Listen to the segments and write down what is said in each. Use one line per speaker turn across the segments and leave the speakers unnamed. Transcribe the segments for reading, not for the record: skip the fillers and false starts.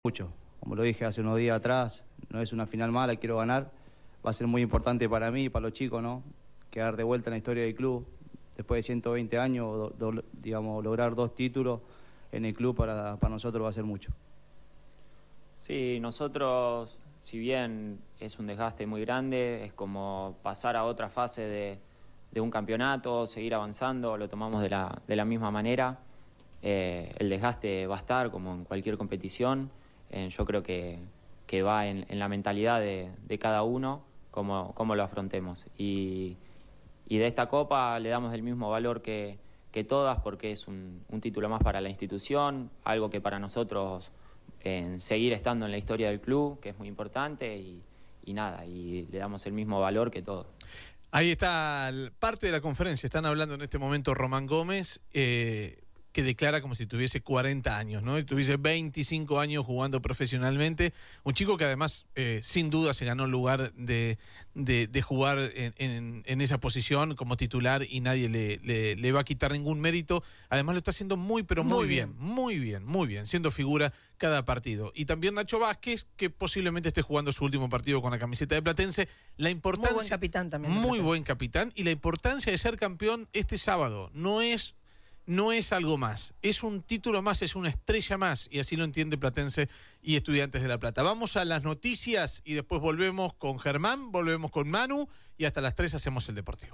Mucho. Como lo dije hace unos días atrás, no es una final mala, quiero ganar. Va a ser muy importante para mí y para los chicos, ¿no? Quedar de vuelta en la historia del club. Después de 120 años, digamos, lograr 2 títulos en el club para nosotros va a ser mucho.
Sí, nosotros, si bien es un desgaste muy grande, es como pasar a otra fase de un campeonato, seguir avanzando, lo tomamos de la misma manera. El desgaste va a estar como en cualquier competición. Yo creo que va en la mentalidad de cada uno, cómo lo afrontemos. Y de esta Copa le damos el mismo valor que todas, porque es un título más para la institución, algo que para nosotros seguir estando en la historia del club, que es muy importante, y nada, y le damos el mismo valor que todo.
Ahí está parte de la conferencia. Están hablando en este momento Román Gómez, que declara como si tuviese 40 años, ¿no? Y tuviese 25 años jugando profesionalmente. Un chico que además, sin duda, se ganó el lugar de jugar en esa posición como titular y nadie le va a quitar ningún mérito. Además lo está haciendo muy bien, siendo figura cada partido. Y también Nacho Vázquez, que posiblemente esté jugando su último partido con la camiseta de Platense. La importancia,
muy buen capitán también.
Muy buen capitán. Y la importancia de ser campeón este sábado no es algo más, es un título más, es una estrella más, y así lo entiende Platense y Estudiantes de La Plata. Vamos a las noticias y después volvemos con Germán, volvemos con Manu y hasta las 3 hacemos el Deportivo.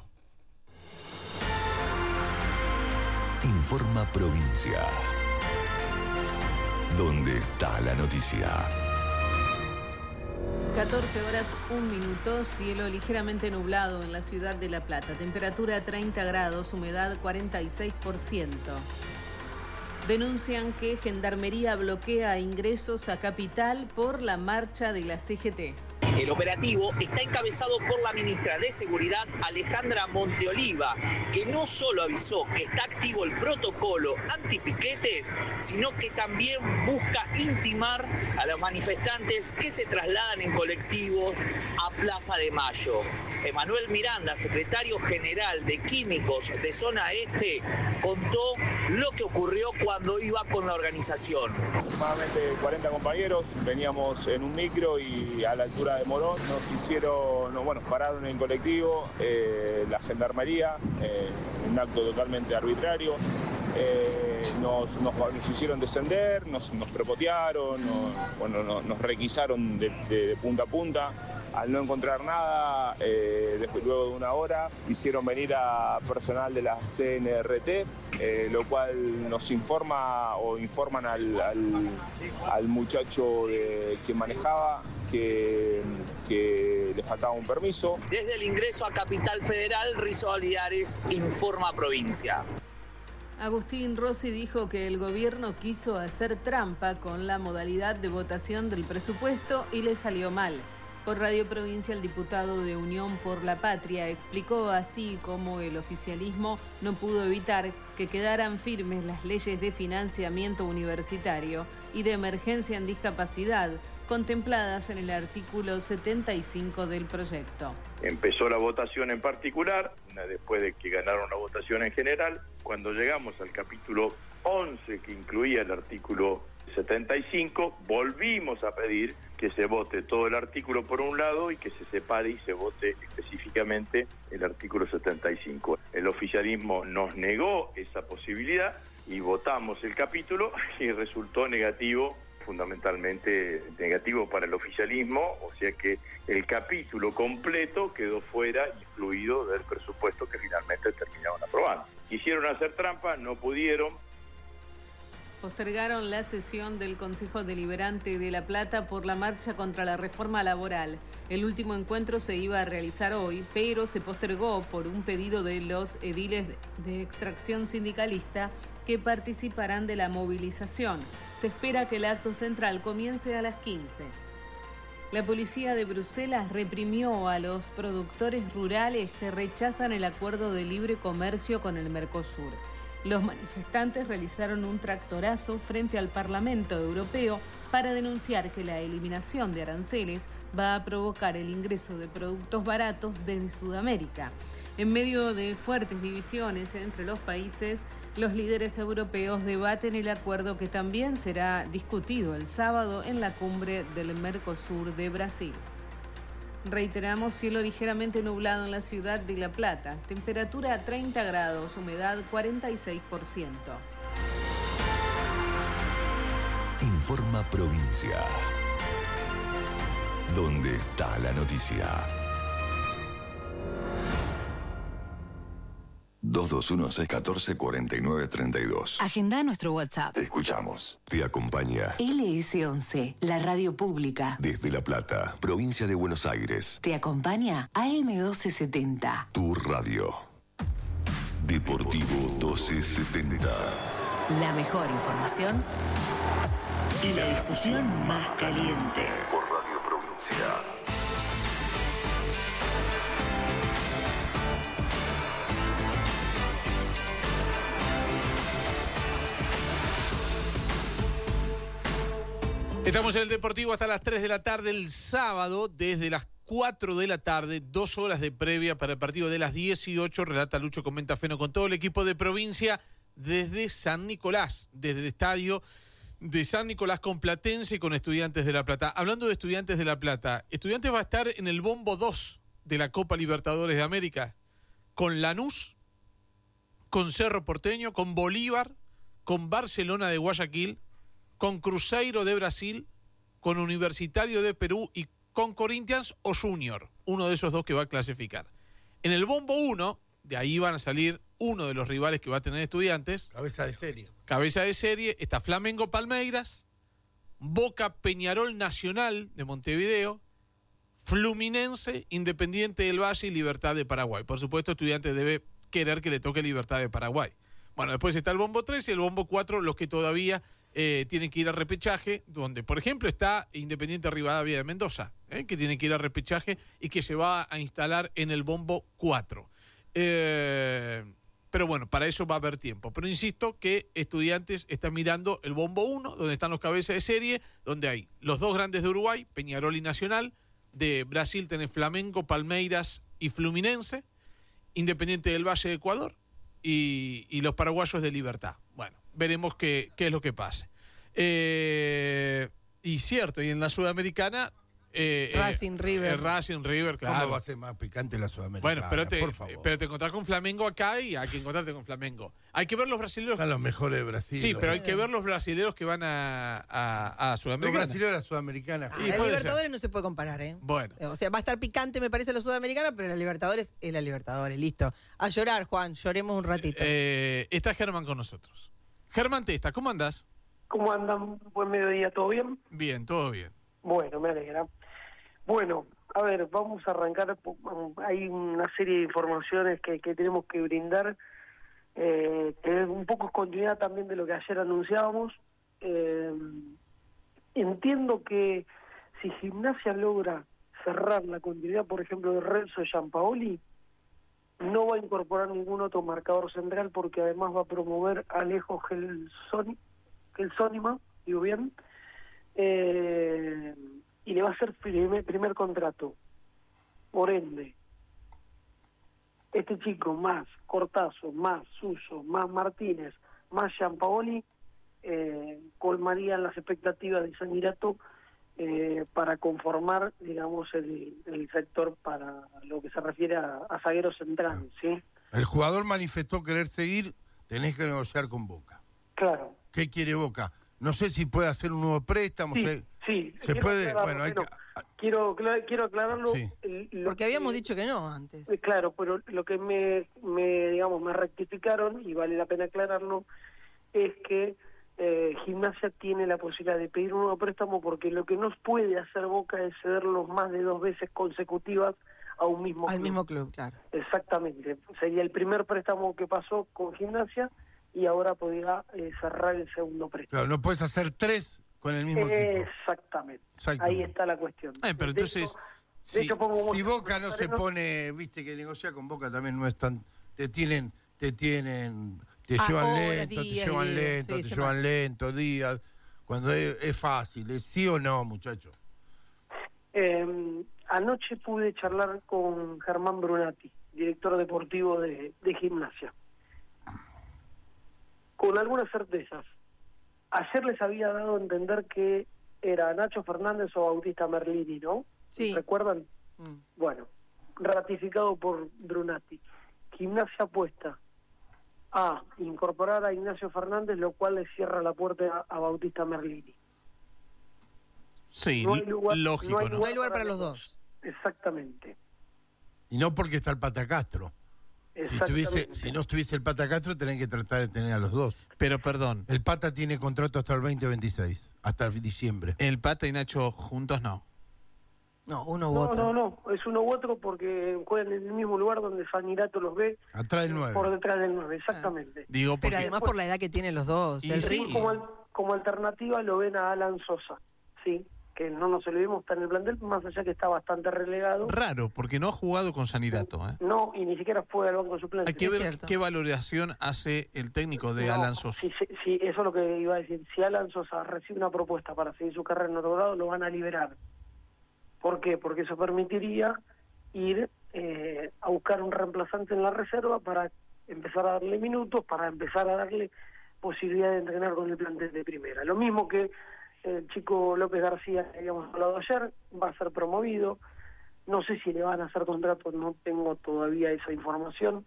Informa Provincia. ¿Dónde está la noticia?
14 horas, 1 minuto, cielo ligeramente nublado en la ciudad de La Plata, temperatura 30 grados, humedad 46%. Denuncian que Gendarmería bloquea ingresos a Capital por la marcha de la CGT.
El operativo está encabezado por la ministra de Seguridad, Alejandra Monteoliva, que no solo avisó que está activo el protocolo antipiquetes, sino que también busca intimar a los manifestantes que se trasladan en colectivos a Plaza de Mayo. Emanuel Miranda, secretario general de Químicos de Zona Este, contó lo que ocurrió cuando iba con la organización.
Aproximadamente 40 compañeros, veníamos en un micro y a la altura de Morón pararon en el colectivo, la Gendarmería, en un acto totalmente arbitrario. Nos hicieron descender, nos prepotearon, nos requisaron de punta a punta. Al no encontrar nada, luego de una hora, hicieron venir a personal de la CNRT, lo cual nos informan al muchacho que manejaba que le faltaba un permiso.
Desde el ingreso a Capital Federal, Rizo Oliares, Informa Provincia.
Agustín Rossi dijo que el gobierno quiso hacer trampa con la modalidad de votación del presupuesto y le salió mal. Por Radio Provincia, el diputado de Unión por la Patria explicó así cómo el oficialismo no pudo evitar que quedaran firmes las leyes de financiamiento universitario y de emergencia en discapacidad, contempladas en el artículo 75 del proyecto.
Empezó la votación en particular, después de que ganaron la votación en general. Cuando llegamos al capítulo 11, que incluía el artículo 75, volvimos a pedir que se vote todo el artículo por un lado y que se separe y se vote específicamente el artículo 75. El oficialismo nos negó esa posibilidad y votamos el capítulo y resultó negativo, fundamentalmente negativo para el oficialismo, o sea que el capítulo completo quedó fuera, incluido del presupuesto que finalmente terminaron aprobando. Quisieron hacer trampa, no pudieron.
Postergaron la sesión del Consejo Deliberante de La Plata por la marcha contra la reforma laboral. El último encuentro se iba a realizar hoy, pero se postergó por un pedido de los ediles de extracción sindicalista que participarán de la movilización. Se espera que el acto central comience a las 15. La policía de Bruselas reprimió a los productores rurales que rechazan el acuerdo de libre comercio con el Mercosur. Los manifestantes realizaron un tractorazo frente al Parlamento Europeo para denunciar que la eliminación de aranceles va a provocar el ingreso de productos baratos desde Sudamérica. En medio de fuertes divisiones entre los países, Los líderes europeos debaten el acuerdo que también será discutido el sábado en la cumbre del Mercosur de Brasil. Reiteramos, cielo ligeramente nublado en la ciudad de La Plata, temperatura a 30 grados, humedad 46%.
Informa Provincia. ¿Dónde está la noticia? 221-614-4932.
Agenda nuestro WhatsApp.
Te escuchamos. Te acompaña
LS11, la radio pública.
desde La Plata, provincia de Buenos Aires.
Te acompaña AM1270.
Tu radio. Deportivo 1270.
La mejor información
Y la discusión más caliente. Por Radio Provincia.
Estamos en el Deportivo hasta las 3 de la tarde el sábado, desde las 4 de la tarde, 2 horas de previa para el partido de las 18, relata Lucho Comenta-Feno con todo el equipo de provincia desde San Nicolás, desde el estadio de San Nicolás con Platense y con Estudiantes de La Plata. Hablando de Estudiantes de La Plata, Estudiantes va a estar en el bombo 2 de la Copa Libertadores de América, con Lanús, con Cerro Porteño, con Bolívar, con Barcelona de Guayaquil, con Cruzeiro de Brasil, con Universitario de Perú y con Corinthians o Junior, uno de esos dos que va a clasificar. En el bombo 1, de ahí van a salir uno de los rivales que va a tener Estudiantes.
Cabeza de serie.
Cabeza de serie, está Flamengo Palmeiras, Boca Peñarol Nacional de Montevideo, Fluminense, Independiente del Valle y Libertad de Paraguay. Por supuesto, Estudiantes debe querer que le toque Libertad de Paraguay. Bueno, después está el bombo 3 y el bombo 4, los que todavía tienen que ir a repechaje, donde, por ejemplo, está Independiente Rivadavia de Mendoza, que tiene que ir a repechaje y que se va a instalar en el bombo 4. Pero bueno, para eso va a haber tiempo. Pero insisto que Estudiantes está mirando el bombo 1, donde están los cabezas de serie, donde hay los dos grandes de Uruguay, Peñarol y Nacional. De Brasil tenés Flamengo, Palmeiras y Fluminense. Independiente del Valle de Ecuador y los paraguayos de Libertad. Bueno, veremos qué es lo que pase. Y cierto, y en la Sudamericana...
Racing River.
Racing River, claro.
¿Cómo va a ser más picante la Sudamericana?
Bueno, pero te encontrás con Flamengo acá y hay que encontrarte con Flamengo. Hay que ver los brasileños.
Están los mejores de Brasil.
Sí, pero hay que ver los brasileños que van a Sudamericana.
Los brasileños de la Sudamericana.
La Libertadores no se puede comparar, ¿eh?
Bueno.
O sea, va a estar picante, me parece, la Sudamericana, pero la Libertadores es la Libertadores. Listo. A llorar, Juan. Lloremos un ratito.
Está Germán con nosotros. Germán Testa, ¿cómo andás?
¿Cómo andan? Buen mediodía, ¿todo bien?
Bien, todo bien.
Bueno, me alegra. Bueno, a ver, vamos a arrancar. Hay una serie de informaciones que tenemos que brindar, que es un poco continuidad también de lo que ayer anunciábamos. Entiendo que si Gimnasia logra cerrar la continuidad, por ejemplo, de Renzo Giampaoli, no va a incorporar ningún otro marcador central porque además va a promover a Alejo Gelsónima, digo bien, y le va a hacer primer contrato. Por ende, este chico más Cortazo, más Suso, más Martínez, más Giampaoli, colmarían las expectativas de Sanirato para conformar, digamos, el sector para lo que se refiere a zagueros centrales, ¿sí?
El jugador manifestó querer seguir, tenés que negociar con Boca.
Claro.
¿Qué quiere Boca? No sé si puede hacer un nuevo préstamo.
Sí,
se puede. Bueno, hay
quiero aclararlo.
Sí.
Porque habíamos dicho que no antes.
Claro, pero lo que me rectificaron, y vale la pena aclararlo, es que Gimnasia tiene la posibilidad de pedir un nuevo préstamo porque lo que no puede hacer Boca es cederlos más de 2 veces consecutivas a un mismo club.
Al mismo club, claro.
Exactamente. Sería el primer préstamo que pasó con Gimnasia y ahora podría cerrar el segundo préstamo.
Claro, no puedes hacer 3 con el mismo equipo.
Exactamente. Ahí está la cuestión.
Pero entonces...
si Boca no se pone, viste que negocia con Boca también no es tan... Te llevan lento, días, cuando es fácil, ¿es sí o no, muchachos?
Anoche pude charlar con Germán Brunati, director deportivo de Gimnasia. con algunas certezas. Ayer les había dado a entender que era Nacho Fernández o Bautista Merlini, ¿no?
Sí.
¿Recuerdan? Bueno, ratificado por Brunati. Gimnasia apuesta a incorporar a Ignacio Fernández, lo cual le cierra la puerta a Bautista Merlini.
Sí,
No hay lugar-
lógico,
no
¿no?
No hay lugar para los dos.
Exactamente.
Y no porque está el Pata Castro. Si no estuviese el Pata Castro, tenés que tratar de tener a los dos.
Pero perdón,
El Pata tiene contrato hasta el 2026, hasta diciembre.
el Pata y Nacho juntos no.
No, uno u
No,
otro.
no, es uno u otro porque juegan en el mismo lugar donde Sanirato los ve.
Atrás del 9.
Por detrás del 9, exactamente.
Digo porque...
Pero además por la edad que tienen los dos.
Y
El
sí.
ritmo.
Como alternativa lo ven a Alan Sosa, ¿sí? Que no nos olvidemos, está en el plantel, más allá que está bastante relegado.
Raro, porque no ha jugado con Sanirato.
No, y ni siquiera fue al banco suplente.
Hay que ver qué valoración hace el técnico de
No,
Alan Sosa.
Sí, eso es lo que iba a decir. Si Alan Sosa recibe una propuesta para seguir su carrera en otro grado, lo van a liberar. ¿Por qué? Porque eso permitiría ir a buscar un reemplazante en la reserva para empezar a darle minutos, para empezar a darle posibilidad de entrenar con el plantel de primera. Lo mismo que el chico López García, que habíamos hablado ayer, va a ser promovido. No sé si le van a hacer contrato, no tengo todavía esa información.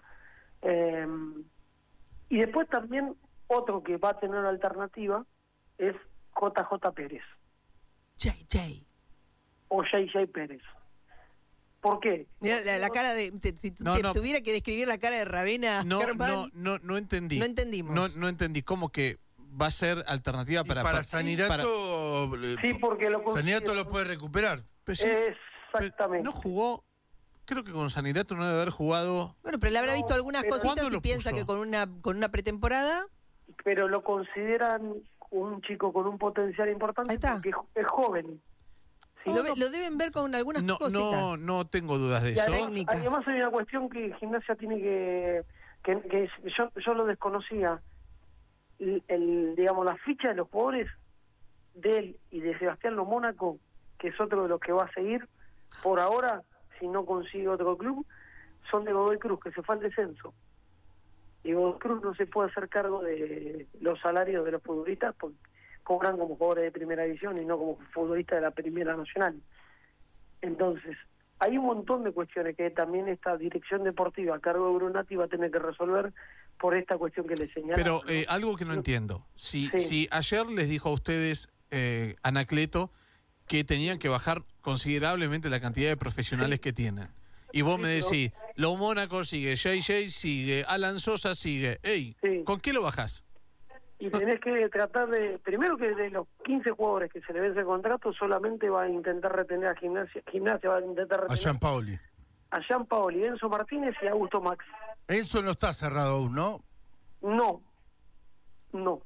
Y después también otro que va a tener alternativa es JJ Pérez.
JJ.
O JJ Pérez. ¿Por qué?
Mira, la cara de... Si tuviera que describir la cara de Ravena,
No
Germán,
entendí.
No entendimos.
No entendí. ¿Cómo que va a ser alternativa para
Sanirato?
Sí, porque
Sanirato lo puede recuperar.
Exactamente.
No jugó... Creo que con Sanirato no debe haber jugado...
Bueno, pero le habrá visto algunas cositas
¿Cuándo
y
lo
piensa
puso?
que con una pretemporada...
Pero lo consideran un chico con un potencial importante porque es joven. ¿sí?
Lo deben ver con algunas cositas.
No tengo dudas de
Y
eso.
además hay una cuestión que Gimnasia tiene que yo lo desconocía. Digamos, la ficha de los jugadores de él y de Sebastián Lo Mónaco, que es otro de los que va a seguir, por ahora, si no consigue otro club, son de Godoy Cruz, que se fue al descenso. Y Godoy Cruz no se puede hacer cargo de los salarios de los futbolistas porque cobran como jugadores de primera división y no como futbolistas de la primera nacional. Entonces, hay un montón de cuestiones que también esta dirección deportiva a cargo de Brunati va a tener que resolver por esta cuestión que le señala.
Pero algo que no entiendo. Si ayer les dijo a ustedes, Anacleto, que tenían que bajar considerablemente la cantidad de profesionales que tienen. Y vos me decís, Lo Mónaco sigue, JJ sigue, Alan Sosa sigue. Ey, ¿con qué lo bajás?
Y tenés que tratar primero que de los 15 jugadores que se le vence el contrato, solamente va a intentar retener a Gimnasia va a intentar retener
A Gianpaoli.
a Gianpaoli, Enzo Martínez y Augusto Max.
Enzo no está cerrado aún, ¿no?
No.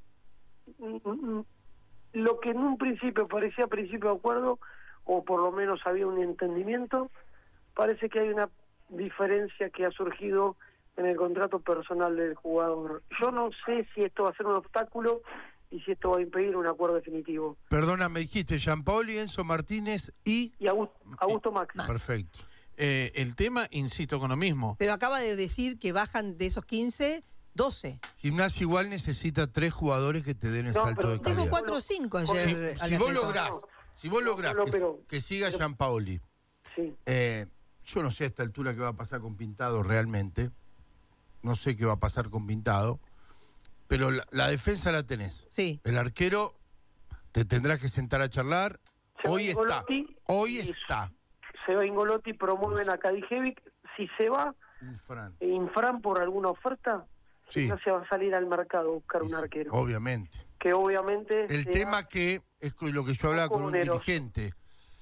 Lo que en un principio parecía principio de acuerdo, o por lo menos había un entendimiento, parece que hay una diferencia que ha surgido en el contrato personal del jugador. Yo no sé si esto va a ser un obstáculo y si esto va a impedir un acuerdo definitivo.
Perdona, me dijiste Gianpaoli, Enzo Martínez y
Augusto Max.
Perfecto.
El tema, insisto con lo mismo.
Pero acaba de decir que bajan de esos 15, 12.
Gimnasia igual necesita 3 jugadores que te den el salto de calidad.
Dijo 4 o 5 ayer.
Si vos lográs que siga Gianpaoli, yo no sé a esta altura qué va a pasar con Pintado realmente. No sé qué va a pasar con Pintado. Pero la defensa la tenés.
Sí.
El arquero te tendrás que sentar a charlar. Hoy está.
Se va Ingolotti, promueven a Kadijevic. Si se va Infran por alguna oferta, Gimnasia va a salir al mercado a buscar un arquero.
Obviamente.
Que obviamente...
El tema que es lo que yo hablaba con un dirigente.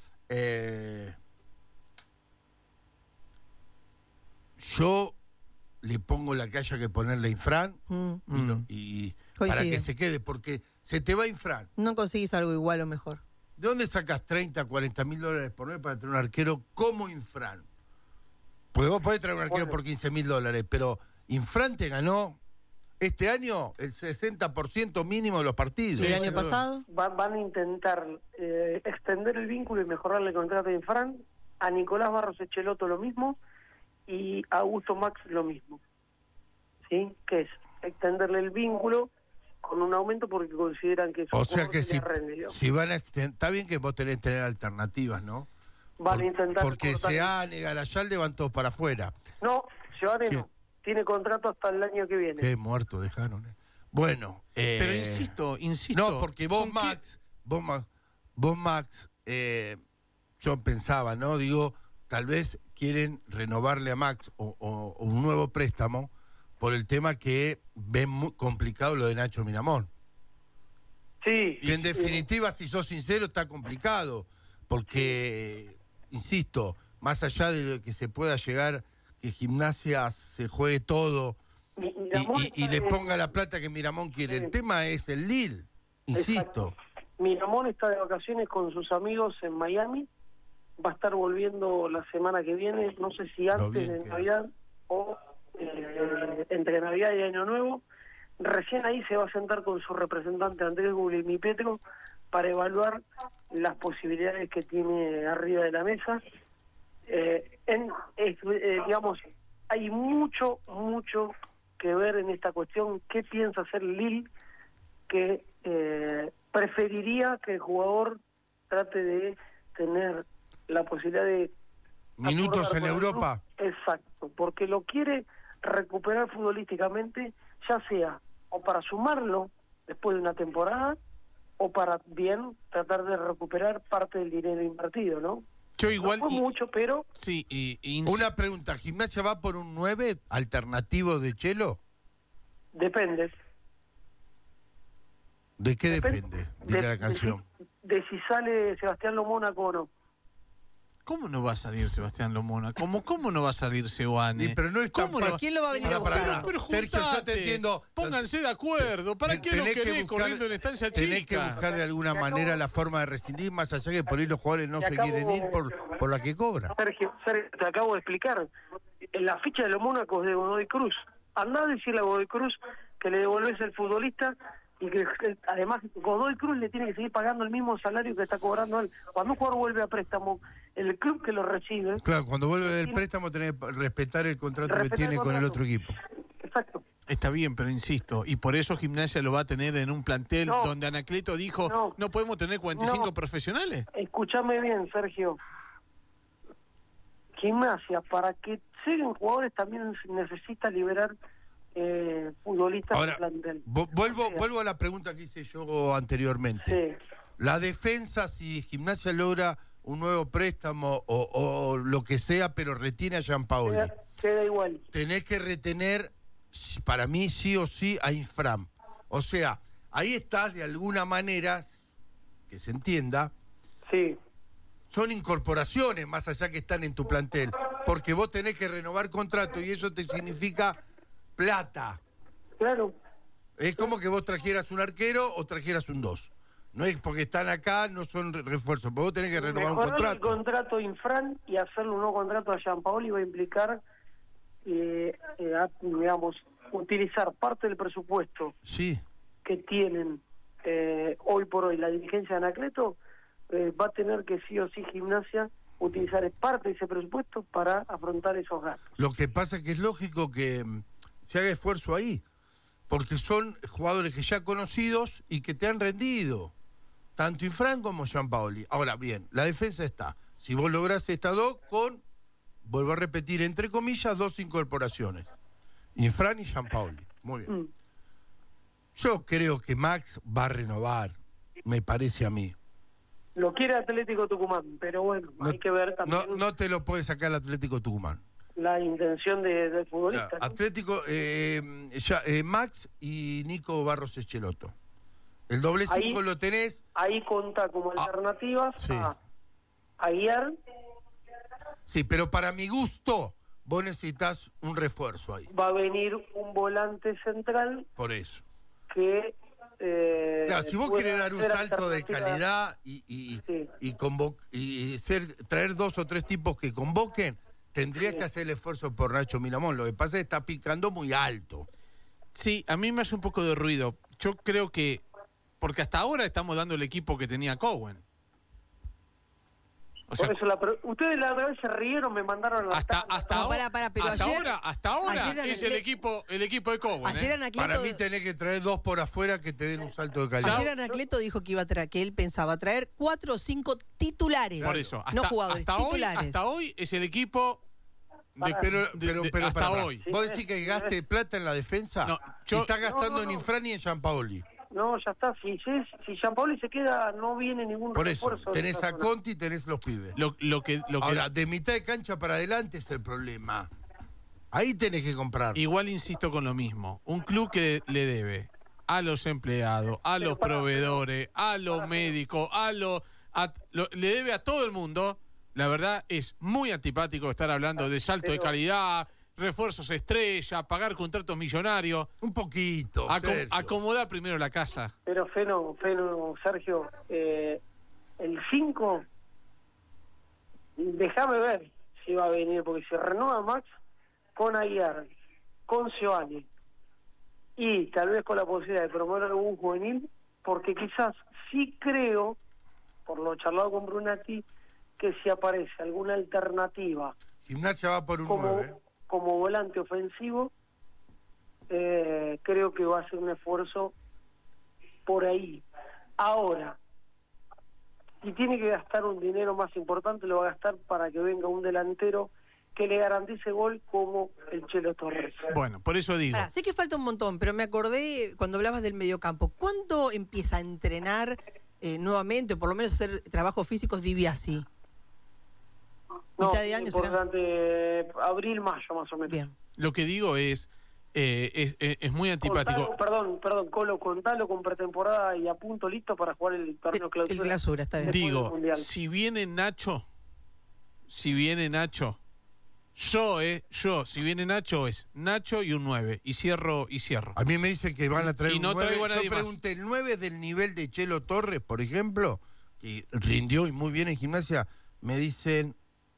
Yo le pongo la que haya que ponerle a Infran y para que se quede, porque se te va Infran.
No conseguís algo igual o mejor.
¿De dónde sacas 30, 40 mil dólares por mes para tener un arquero como Infran? Pues vos podés traer un arquero por 15 mil dólares, pero Infran te ganó este año el 60% mínimo de los partidos.
¿Y el año pasado?
Van a intentar extender el vínculo y mejorarle el contrato de Infran. A Nicolás Barros Echeloto lo mismo y a Augusto Max lo mismo. ¿Sí? Que es extenderle el vínculo con un aumento porque consideran que
O sea que
se les rende,
si van a extender, está bien que vos tenés que tener alternativas, ¿no?
van a intentar
Porque
cortar-
Seane, Garayalde van todos para afuera.
No, Giovanni
¿Qué?
no. Tiene contrato hasta el año que viene.
Qué muerto dejaron. Bueno.
Pero insisto.
No, porque vos, Max, yo pensaba, ¿no? Digo, tal vez quieren renovarle a Max o un nuevo préstamo por el tema que ven muy complicado lo de Nacho Miramón.
Sí.
Y en definitiva, si sos sincero, está complicado. Porque, insisto, más allá de lo que se pueda llegar, que Gimnasia se juegue todo y le ponga la plata que Miramón quiere. El tema es el Lille, insisto.
Miramón está de vacaciones con sus amigos en Miami. Va a estar volviendo la semana que viene, no sé si antes de Navidad o entre Navidad y Año Nuevo. Recién ahí se va a sentar con su representante Andrés Guglielmi Petro para evaluar las posibilidades que tiene arriba de la mesa. Digamos, hay mucho que ver en esta cuestión. ¿Qué piensa hacer Lille? Que preferiría que el jugador trate de tener la posibilidad de
minutos
acordar
en
con el
Europa.
club. Exacto, porque lo quiere recuperar futbolísticamente, ya sea o para sumarlo después de una temporada o para bien tratar de recuperar parte del dinero invertido, ¿no?
Yo igual...
No fue mucho, pero...
Sí,
Una pregunta, ¿Gimnasia va por un 9 alternativo de Chelo?
Depende.
¿De qué depende? Dile la canción.
De si sale Sebastián Lomónaco o no.
¿Cómo no va a salir Sebastián Lomona? ¿Cómo no va a salir Seoane?
Sí, pero no es tan
¿Cómo no?
fácil.
¿Quién lo va a venir a buscar?
Pero
Sergio, yo
juntate,
te entiendo.
pónganse de acuerdo. ¿Para qué lo
Tenés que
querés
buscar-
corriendo en estancia chica?
Tenés que buscar de alguna manera la forma de rescindir, más allá que por ahí los jugadores no se quieren ir por la que cobran.
Sergio, te acabo de explicar. En la ficha de los Mónacos de Godoy Cruz. Andá a decirle a Godoy Cruz que le devolvés el futbolista y que además Godoy Cruz le tiene que seguir pagando el mismo salario que está cobrando él. Cuando un jugador vuelve a préstamo, el club que lo recibe...
Claro, cuando vuelve del préstamo tenés que respetar el contrato que
Respetar
tiene
el
con el
contrato.
otro equipo.
Exacto.
Está bien, pero insisto, y por eso Gimnasia lo va a tener en un plantel donde Anacleto dijo, no podemos tener 45 profesionales.
Escúchame bien, Sergio. Gimnasia, para que lleguen jugadores también necesita liberar futbolistas
Ahora,
del plantel.
vuelvo a la pregunta que hice yo anteriormente.
Sí.
La defensa, si Gimnasia logra un nuevo préstamo o lo que sea, pero retiene a Gianpaoli,
Queda igual.
tenés que retener, para mí, sí o sí, a Infram. O sea, ahí estás de alguna manera, que se entienda,
sí.
Son incorporaciones más allá que están en tu plantel, porque vos tenés que renovar contrato y eso te significa plata.
Claro.
Es como que vos trajeras un arquero o trajeras un 2. No es porque están acá, no son refuerzos, vos tenés que renovar un
Mejorar
contrato.
el contrato Infran y hacerle un nuevo contrato a Gianpaoli va a implicar, digamos, utilizar parte del presupuesto
Sí.
que tienen hoy por hoy la dirigencia de Anacleto, va a tener que sí o sí Gimnasia utilizar parte de ese presupuesto para afrontar esos gastos.
Lo que pasa es que es lógico que se haga esfuerzo ahí, porque son jugadores que ya conocidos y que te han rendido, tanto Infran como Gianpaoli. Ahora bien, la defensa está. Si vos lográs estas dos con, vuelvo a repetir, entre comillas, 2 incorporaciones. Infran y Gianpaoli. Muy bien. Yo creo que Max va a renovar, me parece a mí.
Lo quiere Atlético Tucumán, pero bueno, hay que ver también
No te lo puede sacar el Atlético Tucumán.
la intención del futbolista.
Claro,
¿no?
Atlético, Max y Nico Barros Echeloto. El doble 5 lo tenés.
Ahí conta como alternativas
sí.
a guiar.
Sí, pero para mi gusto, vos necesitas un refuerzo ahí.
Va a venir un volante central
Por eso.
que...
Claro, si vos
pueda
querés dar un
ser
salto de
alternativa.
calidad traer 2 o 3 tipos que convoquen, tendrías que hacer el esfuerzo por Nacho Miramón. Lo que pasa es que está picando muy alto.
Sí, a mí me hace un poco de ruido. Yo creo que, porque hasta ahora estamos dando el equipo que tenía Cowen. O sea,
por eso ustedes la otra vez se rieron, me mandaron a
hasta ahora
ayer
es el equipo de Cowen.
Ayer Anacleto,
para mí tenés que traer 2 por afuera que te den un salto de calidad.
Ayer Anacleto dijo que que él pensaba traer 4 o 5 titulares.
Por eso,
no jugadores, titulares.
Hasta hoy es el equipo pero
hasta hoy. ¿Vos decís que gaste plata en la defensa?
No,
y está gastando en Infran y en Gianpaoli.
No, ya está. Si Gianpaoli se queda, no viene ningún
por eso,
refuerzo.
tenés a Conti y tenés los pibes. Ahora, de mitad de cancha para adelante es el problema. Ahí tenés que comprar.
Igual insisto con lo mismo. Un club que le debe a los empleados, a los proveedores, a los médicos, le debe a todo el mundo. La verdad es muy antipático estar hablando de salto de calidad, refuerzos estrella, pagar contratos millonarios.
Un poquito,
acomodar primero la casa.
Pero Feno, Sergio, el 5, déjame ver si va a venir, porque si renueva Max con Aguiar, con Giovanni y tal vez con la posibilidad de promover algún juvenil, porque quizás sí creo, por lo charlado con Brunati, que si aparece alguna alternativa,
Gimnasia va por un 9
como volante ofensivo, creo que va a ser un esfuerzo por ahí. Ahora, si tiene que gastar un dinero más importante, lo va a gastar para que venga un delantero que le garantice gol como el Chelo Torres.
Bueno, por eso digo.
Ahora, sé que falta un montón, pero me acordé cuando hablabas del mediocampo. ¿Cuándo empieza a entrenar nuevamente, o por lo menos hacer trabajos físicos Dibiasi?
No, importante, abril, mayo más o menos.
Bien.
Lo que digo es muy antipático.
Perdón, Colo, contalo con pretemporada y a punto listo para jugar el torneo clausura.
El clausura, está bien.
Digo, si viene Nacho, si viene Nacho es Nacho y un 9, y cierro.
A mí me dicen que van a traer un 9.
Traigo a nadie
Yo pregunté, ¿el 9 del nivel de Chelo Torres, por ejemplo, que rindió y muy bien en Gimnasia? Me dicen,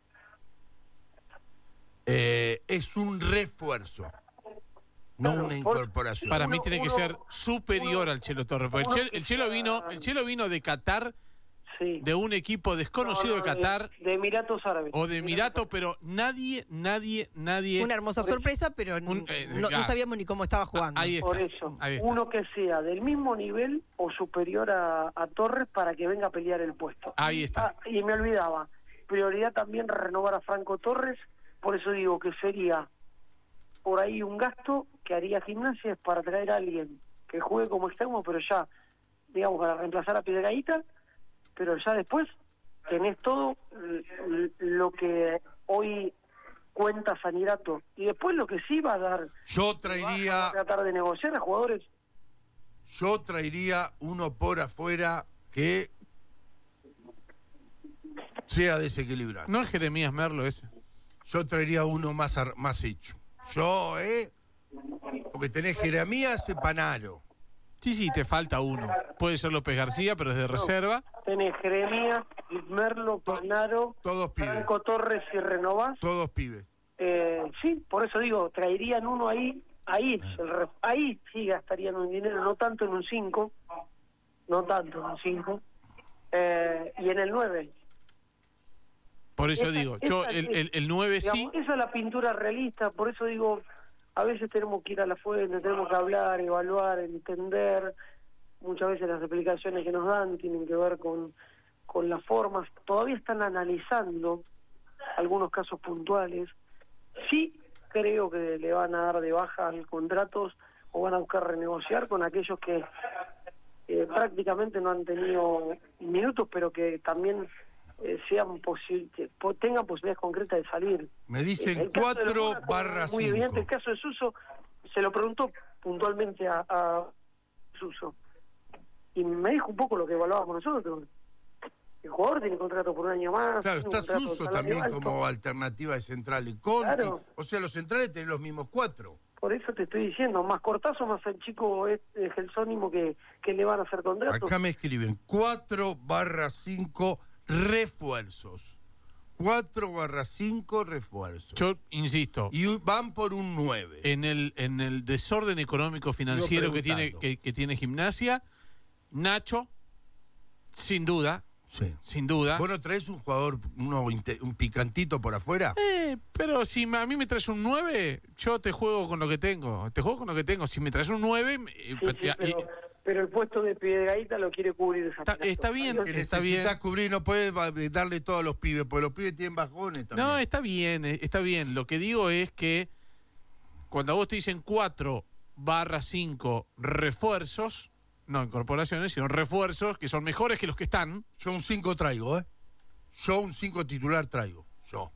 es un refuerzo, no una incorporación.
Para mí tiene que ser superior al Chelo Torres, porque el Chelo vino de Qatar,
sí,
de un equipo desconocido de Qatar,
de Emiratos Árabes
o de Emiratos, pero nadie.
Una hermosa sorpresa, pero no sabíamos ni cómo estaba jugando.
Ahí está,
por eso,
ahí está.
Uno que sea del mismo nivel o superior a Torres para que venga a pelear el puesto.
Ahí está.
Y me olvidaba, prioridad también renovar a Franco Torres, por eso digo que sería por ahí un gasto que haría Gimnasia es para traer a alguien que juegue como extremo, pero ya, digamos, para reemplazar a Piedrahita, pero ya después tenés todo lo que hoy cuenta Sanirato, y después lo que sí va a dar.
Yo traería,
va a tratar de negociar a jugadores.
Yo traería uno por afuera que sea desequilibrado.
¿No es Jeremías Merlo ese?
Yo traería uno más hecho. Porque tenés Jeremías y Panaro.
Sí, te falta uno. Puede ser López García, pero es de reserva.
Tenés Jeremías, Merlo, Panaro,
todos pibes.
Franco Torres y renovás.
Todos pibes.
Sí, por eso digo, traerían uno ahí sí gastarían un dinero, no tanto en un 5, y en el 9.
Por eso digo, el 9
digamos,
sí.
Esa es la pintura realista, por eso digo, a veces tenemos que ir a la fuente, tenemos que hablar, evaluar, entender. Muchas veces las explicaciones que nos dan tienen que ver con las formas. Todavía están analizando algunos casos puntuales. Sí creo que le van a dar de baja los contratos o van a buscar renegociar con aquellos que prácticamente no han tenido minutos, pero que también tengan posibilidades concretas de salir.
Me dicen 4/5.
Muy evidente, el caso de Suso, se lo preguntó puntualmente a Suso, y me dijo un poco lo que evaluábamos nosotros. El jugador tiene contrato por un año más.
Claro, está Suso también alto, como alternativa de central y Conti. Claro. O sea, los centrales tienen los mismos 4.
Por eso te estoy diciendo, más Cortazo, más el chico Gelsónimo que le van a hacer contratos.
Acá me escriben 4/5 refuerzos. 4/5 refuerzos.
Yo insisto.
Y van por un 9.
En el desorden económico financiero que tiene Gimnasia, Nacho, sin duda.
Sí.
Sin duda.
¿Vos no traes un jugador, un picantito por afuera?
Pero si a mí me traes un 9, yo te juego con lo que tengo. Si me traes un 9...
pero el puesto de Piedrahita lo quiere cubrir.
Está bien, está bien.
Necesitas cubrir, no puedes darle todo a los pibes, porque los pibes tienen bajones también.
No, está bien. Lo que digo es que cuando a vos te dicen 4/5 refuerzos, no incorporaciones, sino refuerzos, que son mejores que los que están.
Yo un 5 traigo, Yo un 5 titular traigo, yo.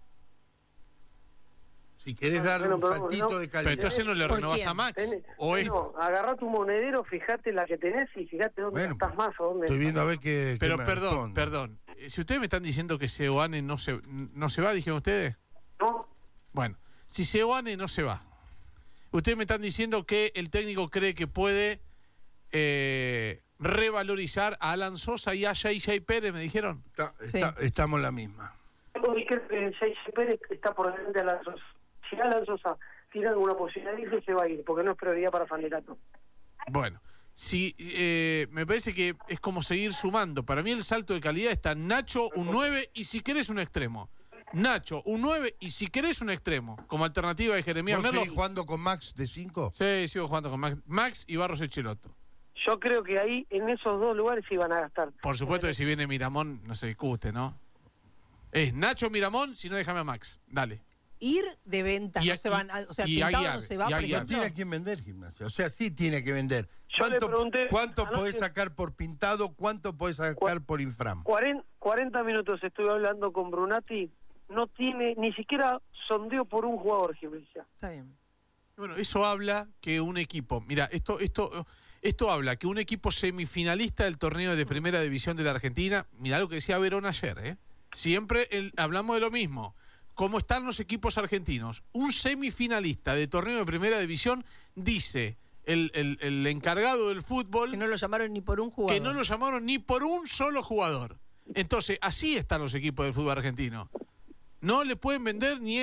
Si querés darle un saltito de calidad.
Pero entonces no le renovás a Max.
Agarrá tu monedero, fijate la que tenés y fíjate dónde estás más o dónde.
Estoy viendo a ver qué.
Pero perdón. Si ustedes me están diciendo que Seoane no se va, dijeron ustedes.
No.
Bueno, si Seoane no se va, ustedes me están diciendo que el técnico cree que puede revalorizar a Alan Sosa y a JJ Pérez, me dijeron.
Estamos en la misma.
JJ Pérez está por delante de Alan Sosa. Si Alan Sosa tiene alguna posibilidad, dice se va a ir, porque no es prioridad para Sanerato.
Bueno, me parece que es como seguir sumando. Para mí el salto de calidad está Nacho, un 9 y si querés un extremo. Nacho, un 9 y si querés un extremo, como alternativa de Jeremías Merlo.
¿Seguís jugando con Max de 5?
Sí, sigo jugando con Max y Barros Echeloto.
Yo creo que ahí, en esos dos lugares, iban a gastar.
Por supuesto que si viene Miramón, no se discute, ¿no? Es Nacho Miramón, si no déjame a Max. Dale.
Ir de venta, no se van, o sea, Pintado no se va, por ejemplo.
Tiene a quien vender Gimnasia, o sea, sí tiene que vender.
Yo le pregunté,
¿Cuánto podés sacar por Pintado? ¿Cuánto podés sacar por Infram?
40 minutos estuve hablando con Brunati, no tiene, ni siquiera sondeo por un jugador Gimnasia.
Está bien.
Bueno, eso habla que un equipo, mira, esto habla que un equipo semifinalista del torneo de Primera División de la Argentina, mira lo que decía Verón ayer, siempre hablamos de lo mismo. ¿Cómo están los equipos argentinos? Un semifinalista de torneo de Primera División dice el encargado del fútbol...
Que no lo llamaron ni por un jugador.
Que no lo llamaron ni por un solo jugador. Entonces, así están los equipos del fútbol argentino. No le pueden vender ni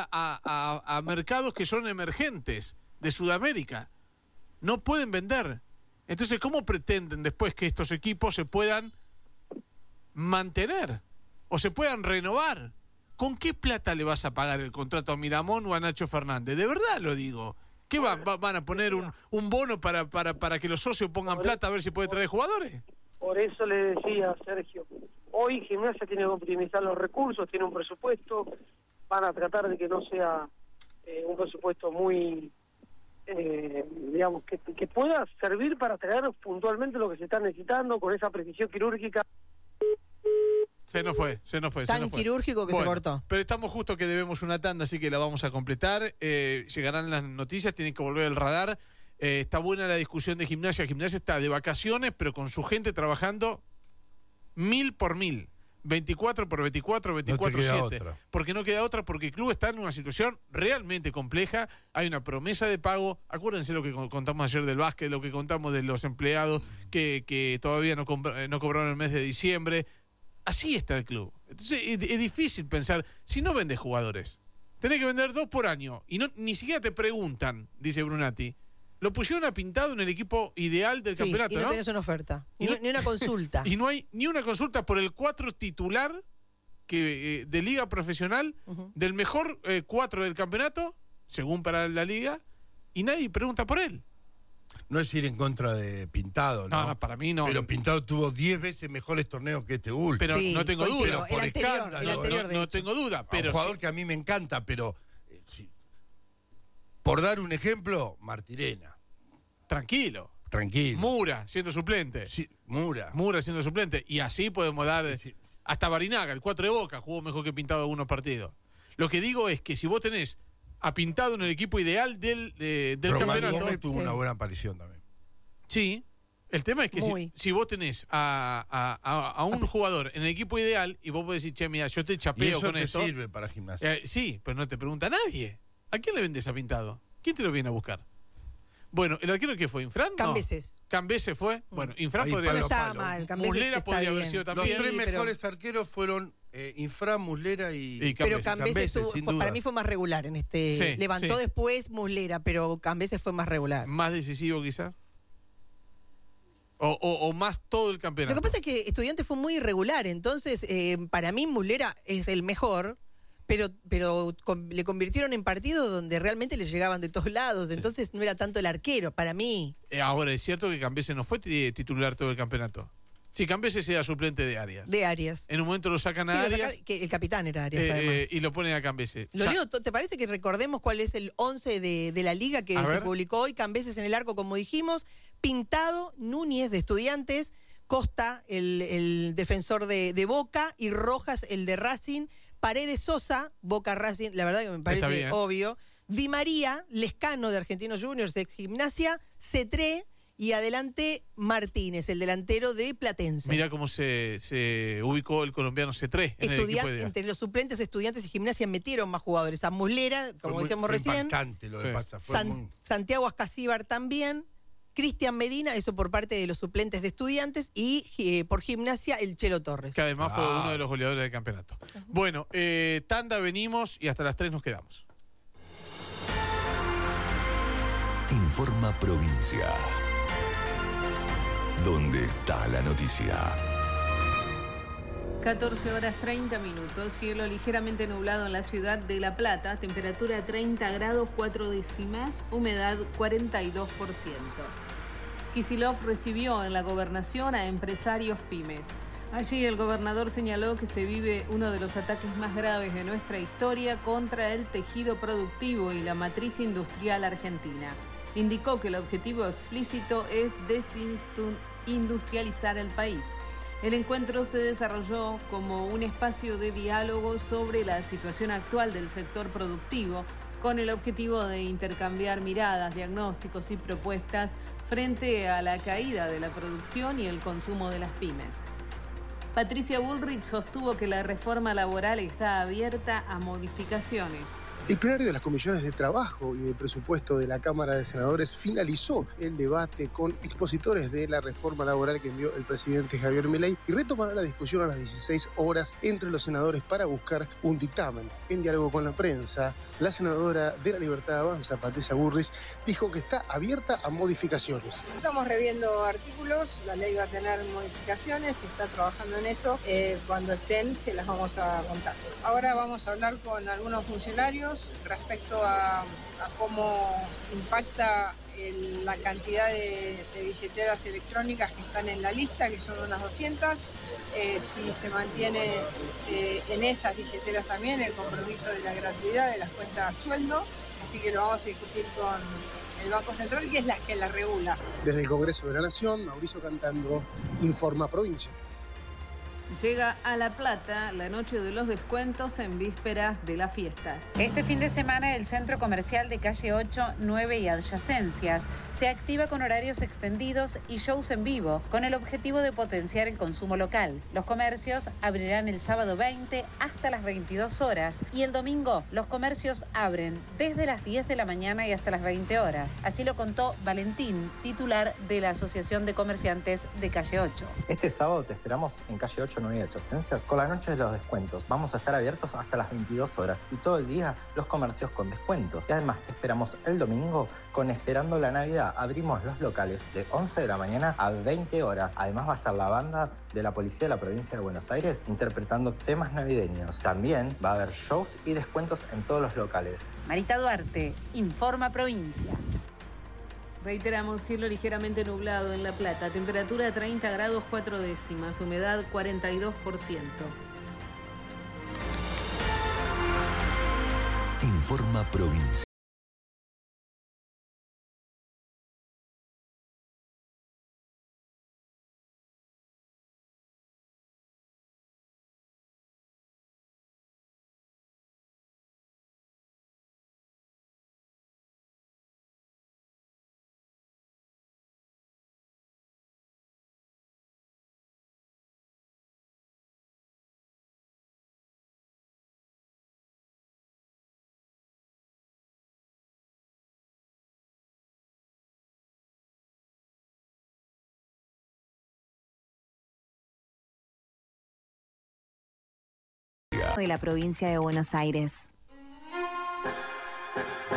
a mercados que son emergentes de Sudamérica. No pueden vender. Entonces, ¿cómo pretenden después que estos equipos se puedan mantener o se puedan renovar? ¿Con qué plata le vas a pagar el contrato a Miramón o a Nacho Fernández? De verdad lo digo. ¿Qué van a poner un bono para que los socios pongan plata a ver si puede traer jugadores?
Por eso le decía, Sergio, hoy Gimnasia tiene que optimizar los recursos, tiene un presupuesto, van a tratar de que no sea un presupuesto muy, digamos, que pueda servir para traer puntualmente lo que se está necesitando con esa precisión quirúrgica.
Se nos fue.
Tan quirúrgico que se cortó.
Pero estamos justo que debemos una tanda, así que la vamos a completar. Llegarán las noticias, tienen que volver al radar. Está buena la discusión de Gimnasia. Gimnasia está de vacaciones, pero con su gente trabajando 1000 por 1000. 24 por 24, 24/7. Porque no queda otra, porque el club está en una situación realmente compleja. Hay una promesa de pago. Acuérdense lo que contamos ayer del básquet, lo que contamos de los empleados que todavía no cobraron el mes de diciembre. Así está el club. Entonces es difícil pensar, si no vendes jugadores, tenés que vender 2 por año y ni siquiera te preguntan, dice Brunati. Lo pusieron a Pintado en el equipo ideal del campeonato,
y no tenés una oferta, ni una consulta.
Y no hay ni una consulta por el 4 titular de liga profesional, del mejor 4 del campeonato, según para la liga, y nadie pregunta por él.
No es ir en contra de Pintado, ¿no?
No, para mí no.
Pero Pintado tuvo 10 veces mejores torneos que este último.
Pero no tengo duda.
Por escándalo.
No tengo duda. Pero
un jugador que a mí me encanta, pero por dar un ejemplo, Martirena.
Tranquilo. Mura siendo suplente.
Sí, Mura
siendo suplente. Y así podemos dar... Hasta Barinaga, el 4 de Boca, jugó mejor que Pintado algunos partidos. Lo que digo es que si vos tenés ha Pintado en el equipo ideal del campeonato.
Gómez tuvo una buena aparición también.
Sí, el tema es que si vos tenés a un jugador en el equipo ideal y vos podés decir, che, mira, yo te chapeo con esto.
¿Y eso te sirve para Gimnasia?
Sí, pero no te pregunta nadie. ¿A quién le vendes a Pintado? ¿Quién te lo viene a buscar? Bueno, ¿el arquero qué fue? ¿Infran?
Cambeses.
¿Cambeses fue? Bueno, Infran podría haber
sido. No estaba mal, Cambeses
Muslera podría haber sido también.
Los 3 mejores arqueros fueron Infran, Muslera y
Cambeses. Pero Cambeses para mí fue más regular en este.
Sí,
levantó después Muslera, pero Cambeses fue más regular.
¿Más decisivo quizás? O más todo el campeonato.
Lo que pasa es que Estudiantes fue muy irregular, entonces para mí Muslera es el mejor, pero le convirtieron en partidos donde realmente le llegaban de todos lados, entonces no era tanto el arquero, para mí.
Ahora, ¿es cierto que Cambese no fue titular todo el campeonato? Sí, Cambese era suplente de Arias.
De Arias.
En un momento lo sacan a Arias.
Que el capitán era Arias, además.
Y lo ponen a Cambese.
¿Te parece que recordemos cuál es el 11 de la liga que se publicó hoy? Cambeses en el arco, como dijimos. Pintado, Núñez de Estudiantes, Costa, el defensor de Boca, y Rojas, el de Racing, Paredes Sosa, Boca Racing, la verdad que me parece obvio, Di María, Lescano de Argentinos Juniors, ex Gimnasia, Cetré, y adelante Martínez, el delantero de Platense.
Mira cómo se ubicó el colombiano Cetré en el equipo de...
Entre los suplentes, Estudiantes y Gimnasia metieron más jugadores. A Muslera, como decíamos recién.
Lo que pasa.
Santiago Ascasíbar también. Cristian Medina, eso por parte de los suplentes de Estudiantes, y por Gimnasia el Chelo Torres.
Que además fue uno de los goleadores del campeonato. Bueno, tanda, venimos y hasta las 3 nos quedamos.
Informa Provincia. ¿Dónde está la noticia?
14 horas 30 minutos, cielo ligeramente nublado en la ciudad de La Plata, temperatura 30 grados 4 décimas, humedad 42%. Kicillof recibió en la gobernación a empresarios pymes. Allí el gobernador señaló que se vive uno de los ataques más graves de nuestra historia contra el tejido productivo y la matriz industrial argentina. Indicó que el objetivo explícito es desindustrializar el país. El encuentro se desarrolló como un espacio de diálogo sobre la situación actual del sector productivo, con el objetivo de intercambiar miradas, diagnósticos y propuestas frente a la caída de la producción y el consumo de las pymes. Patricia Bullrich sostuvo que la reforma laboral está abierta a modificaciones.
El plenario de las comisiones de trabajo y de presupuesto de la Cámara de Senadores finalizó el debate con expositores de la reforma laboral que envió el presidente Javier Milei y retomará la discusión a las 16 horas entre los senadores para buscar un dictamen. En diálogo con la prensa, la senadora de La Libertad Avanza, Patricia Bullrich, dijo que está abierta a modificaciones.
Estamos reviendo artículos, la ley va a tener modificaciones, se está trabajando en eso, cuando estén se las vamos a contar. Ahora vamos a hablar con algunos funcionarios respecto a cómo impacta la cantidad de billeteras electrónicas que están en la lista, que son unas 200, si se mantiene en esas billeteras también el compromiso de la gratuidad de las cuentas a sueldo, así que lo vamos a discutir con el Banco Central, que es la que la regula.
Desde el Congreso de la Nación, Mauricio Cantando, Informa Provincia.
Llega a La Plata la noche de los descuentos en vísperas de las fiestas.
Este fin de semana el centro comercial de calle 8, 9 y adyacencias se activa con horarios extendidos y shows en vivo, con el objetivo de potenciar el consumo local. Los comercios abrirán el sábado 20 hasta las 22 horas y el domingo los comercios abren desde las 10 de la mañana y hasta las 20 horas. Así lo contó Valentín, titular de la Asociación de Comerciantes de calle 8.
Este sábado te esperamos en calle 8, 9 y adyacencias con la noche de los descuentos. Vamos a estar abiertos hasta las 22 horas y todo el día los comercios con descuentos. Y además te esperamos el domingo con Esperando la Navidad. Abrimos los locales de 11 de la mañana a 20 horas. Además va a estar la banda de la Policía de la Provincia de Buenos Aires interpretando temas navideños. También va a haber shows y descuentos en todos los locales.
Marita Duarte, Informa Provincia.
Reiteramos, cielo ligeramente nublado en La Plata, temperatura 30 grados 4 décimas, humedad 42%.
Informa Provincia.
De la provincia de Buenos Aires.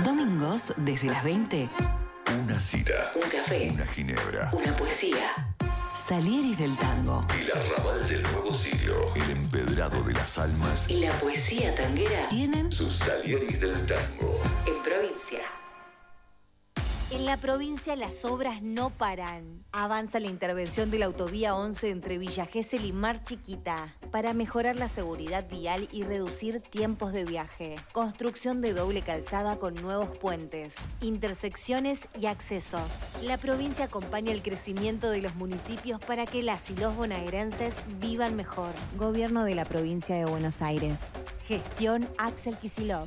Domingos, desde las 20.
Una cita.
Un café.
Una ginebra.
Una poesía. Salieris del tango.
El arrabal del nuevo siglo. El empedrado de las almas.
Y la poesía tanguera tienen
sus Salieris del tango.
en provincia.
En la provincia las obras no paran. Avanza la intervención de la autovía 11 entre Villa Gesell y Mar Chiquita para mejorar la seguridad vial y reducir tiempos de viaje. Construcción de doble calzada con nuevos puentes, intersecciones y accesos. La provincia acompaña el crecimiento de los municipios para que las y los bonaerenses vivan mejor.
Gobierno de la provincia de Buenos Aires.
Gestión Axel Kicillof.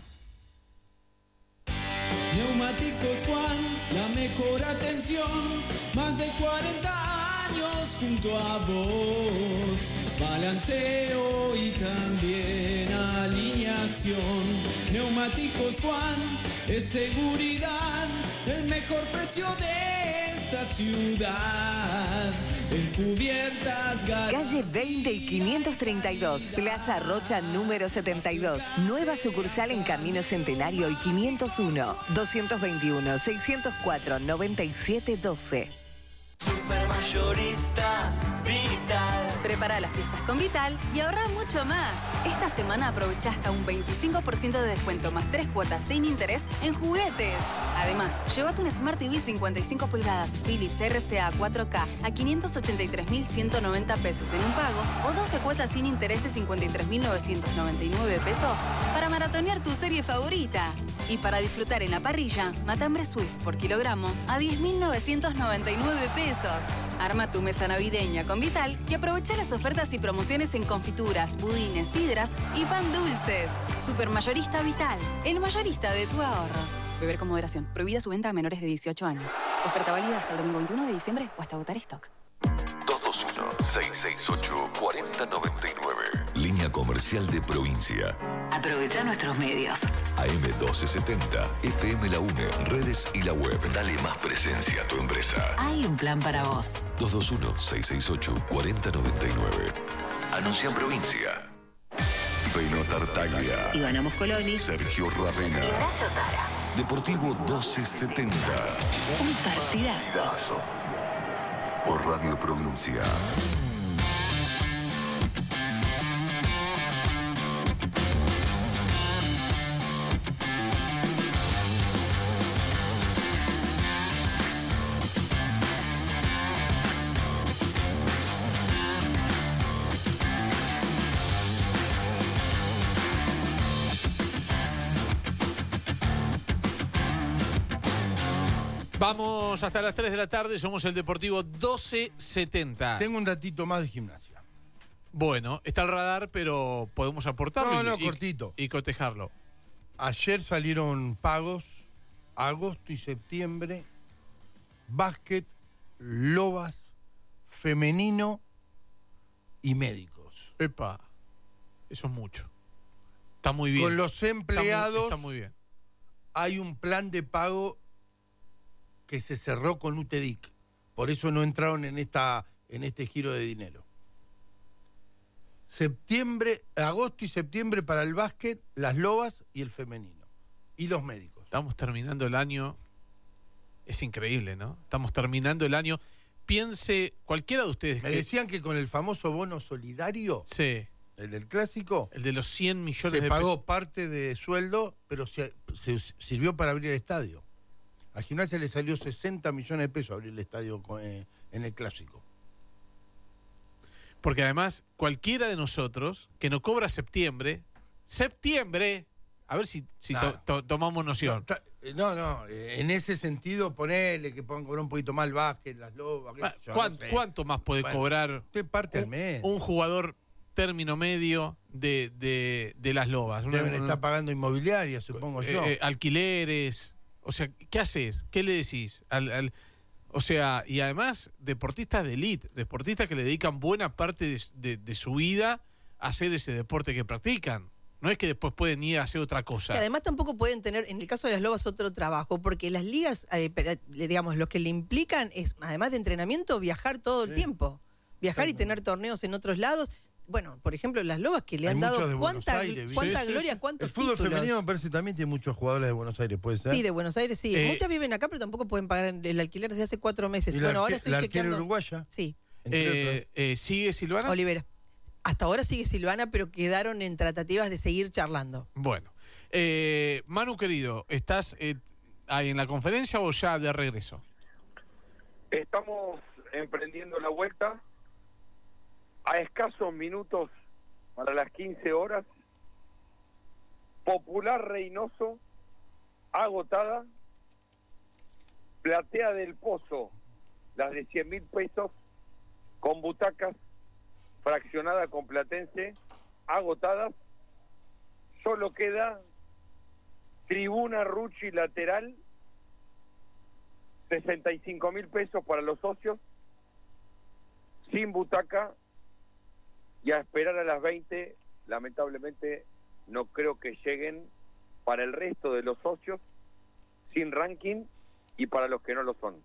Neumáticos Juan, la mejor atención, más de 40 años junto a vos, balanceo y también alineación. Neumáticos Juan, es seguridad, el mejor precio de esta ciudad. En cubiertas
Calle 20 y 532, Plaza Rocha número 72. Nueva sucursal en Camino Centenario y 501, 221-604-9712.
Supermayorista Vital.
Prepara las fiestas con Vital y ahorra mucho más. Esta semana aprovecha hasta un 25% de descuento más 3 cuotas sin interés en juguetes. Además, llévate un Smart TV 55 pulgadas Philips RCA 4K a 583.190 pesos en un pago o 12 cuotas sin interés de 53.999 pesos para maratonear tu serie favorita. Y para disfrutar en la parrilla, matambre Swift por kilogramo a 10.999 pesos. Arma tu mesa navideña con Vital y aprovecha las ofertas y promociones en confituras, budines, sidras y pan dulces. Supermayorista Vital, el mayorista de tu ahorro. Beber con moderación. Prohibida su venta a menores de 18 años. Oferta válida hasta el domingo 21 de diciembre o hasta agotar stock.
221-668-4099. Línea comercial de provincia.
Aprovecha nuestros medios.
AM1270, FM La UNE, redes y la web. Dale más presencia a tu empresa.
Hay un plan para vos.
221-668-4099. Anuncia en provincia. Feno Tartaglia.
Ivana Moscoloni.
Sergio Ravena.
Y Nacho Tara.
Deportivo 1270.
Un partidazo.
Por Radio Provincia.
Vamos hasta las 3 de la tarde, somos el Deportivo 1270.
Tengo un datito más de gimnasia.
Bueno, está al radar, pero podemos aportarlo
cortito.
Y cotejarlo.
Ayer salieron pagos, agosto y septiembre, básquet, lobas, femenino y médicos.
Epa, eso es mucho. Está muy bien.
Con los empleados
está muy bien.
Hay un plan de pago que se cerró con UTEDIC. Por eso no entraron en este giro de dinero. Agosto y septiembre para el básquet, las lobas y el femenino. Y los médicos.
Estamos terminando el año. Es increíble, ¿no? Estamos terminando el año. Piense, cualquiera de ustedes.
Me decían que con el famoso bono solidario,
sí,
el del clásico,
el de los 100 millones de pesos,
se pagó parte de sueldo, pero se sirvió para abrir el estadio. A Gimnasia le salió 60 millones de pesos abrir el estadio en el clásico.
Porque además, cualquiera de nosotros que no cobra septiembre, a ver si tomamos noción.
En ese sentido, ponele que puedan cobrar un poquito más el básquet, las lobas.
¿Cuánto más puede cobrar
parte al mes?
Un jugador término medio de las lobas?
Deben estar pagando inmobiliaria, supongo yo.
Alquileres. O sea, ¿qué haces? ¿Qué le decís? O sea, y además, deportistas de élite, deportistas que le dedican buena parte de su vida a hacer ese deporte que practican. No es que después pueden ir a hacer otra cosa.
Y además tampoco pueden tener, en el caso de las lobas, otro trabajo, porque las ligas, digamos, lo que le implican es, además de entrenamiento, viajar todo el tiempo. Viajar y tener torneos en otros lados. Bueno, por ejemplo, las lobas que le han dado cuánta gloria, cuántos
El fútbol
títulos.
femenino me parece también tiene muchos jugadores de Buenos Aires, ¿puede ser?
Sí, de Buenos Aires sí. Muchas viven acá, pero tampoco pueden pagar el alquiler desde hace 4 meses.
¿Y
bueno, ahora estoy
la
chequeando.
uruguaya?
Sí.
¿Sigue Silvana?
Olivera. Hasta ahora sigue Silvana, pero quedaron en tratativas de seguir charlando.
Bueno. Manu, querido, ¿estás ahí en la conferencia o ya de regreso?
Estamos emprendiendo la vuelta a escasos minutos para las 15 horas. Popular Reynoso, agotada. Platea del Pozo, las de 100.000 pesos, con butacas, fraccionada con Platense, agotadas. Solo queda Tribuna Ruchi lateral, 65.000 pesos para los socios, sin butaca, y a esperar a las 20, lamentablemente no creo que lleguen para el resto de los socios, sin ranking, y para los que no lo son.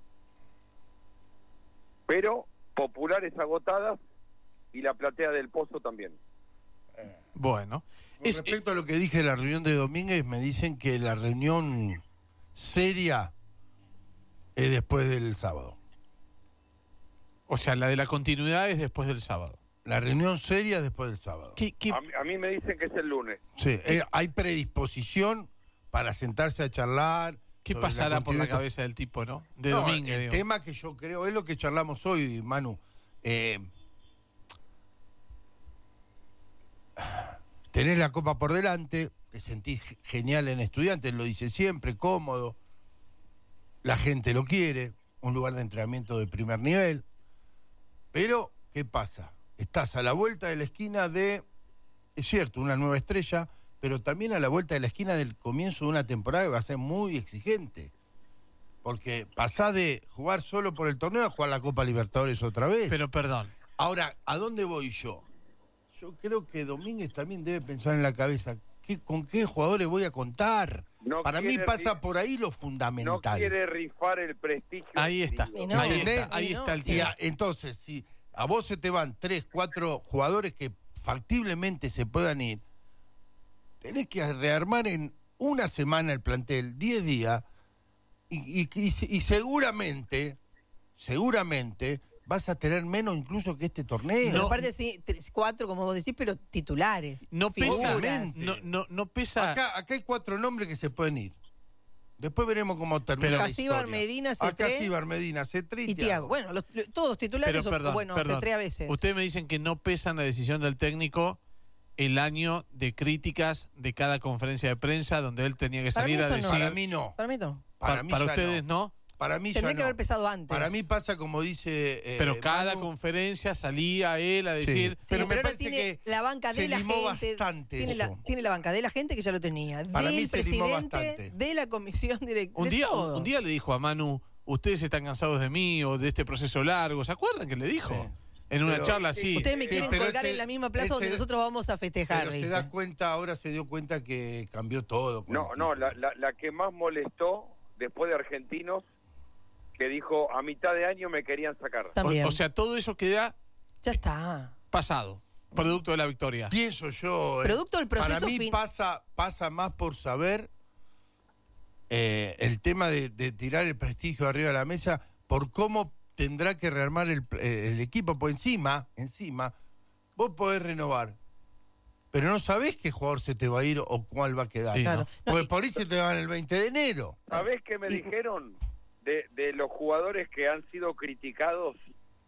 Pero populares agotadas y la Platea del Pozo también.
Bueno.
Con respecto a lo que dije de la reunión de Domínguez, me dicen que la reunión seria es después del sábado.
O sea, la de la continuidad es después del sábado.
La reunión seria es después del sábado.
A mí me dicen que es el lunes.
Sí, hay predisposición para sentarse a charlar.
¿Qué pasará por la cabeza del tipo, no? De Domínguez,
el
digo.
tema que yo creo es lo que charlamos hoy, Manu. Tenés la copa por delante, te sentís genial en Estudiantes, lo dice siempre, cómodo. La gente lo quiere, un lugar de entrenamiento de primer nivel. Pero, ¿qué pasa? Estás a la vuelta de la esquina de, es cierto, una nueva estrella, pero también a la vuelta de la esquina del comienzo de una temporada que va a ser muy exigente. Porque pasás de jugar solo por el torneo a jugar la Copa Libertadores otra vez.
Pero perdón.
Ahora, ¿a dónde voy yo? Yo creo que Domínguez también debe pensar en la cabeza, ¿con qué jugadores voy a contar?
No
Para mí pasa por ahí lo fundamental.
No quiere rifar el prestigio.
Ahí está.
No,
ahí está el tema.
Entonces, si a vos se te van 3, 4 jugadores que factiblemente se puedan ir, tenés que rearmar en una semana el plantel, 10 días, y seguramente vas a tener menos incluso que este torneo.
No, aparte sí, 4, como vos decís, pero titulares.
No pesa.
Figuras.
No pesa.
Acá hay 4 nombres que se pueden ir. Después veremos cómo termina la historia.
Casíbar, Medina, C3.
Acá Casíbar, Medina, C3
y Thiago. Bueno, todos titulares,
pero perdón.
C3 a veces.
Ustedes me dicen que no pesa en la decisión del técnico el año de críticas de cada conferencia de prensa donde él tenía que salir a decir...
Para mí no.
Para mí no.
Para ustedes no.
Para mí
tendría
ya
que haber pesado antes.
Para mí pasa como dice...
pero cada conferencia salía él a decir...
Sí, pero ahora tiene la banca de la gente. Tiene la banca de la gente que ya lo tenía.
Para
del
mí se limó
presidente,
bastante.
de la comisión directiva.
Un día le dijo a Manu, ustedes están cansados de mí o de este proceso largo. ¿Se acuerdan que le dijo? Sí. En una charla así.
Ustedes me quieren colgar en la misma plaza donde nosotros vamos a festejar.
Pero se da cuenta, ahora se dio cuenta que cambió todo.
La que más molestó después de Argentinos, que dijo a mitad de año me querían sacar.
O sea, todo eso queda...
Ya está.
Pasado. Producto de la victoria.
Pienso yo.
Producto del proceso.
Para mí pasa más por saber el tema de tirar el prestigio arriba de la mesa, por cómo tendrá que rearmar el equipo. Por encima, vos podés renovar, pero no sabés qué jugador se te va a ir o cuál va a quedar.
Sí,
¿no? Porque por ahí se te van el 20 de enero.
¿Sabés qué me dijeron de los jugadores que han sido criticados?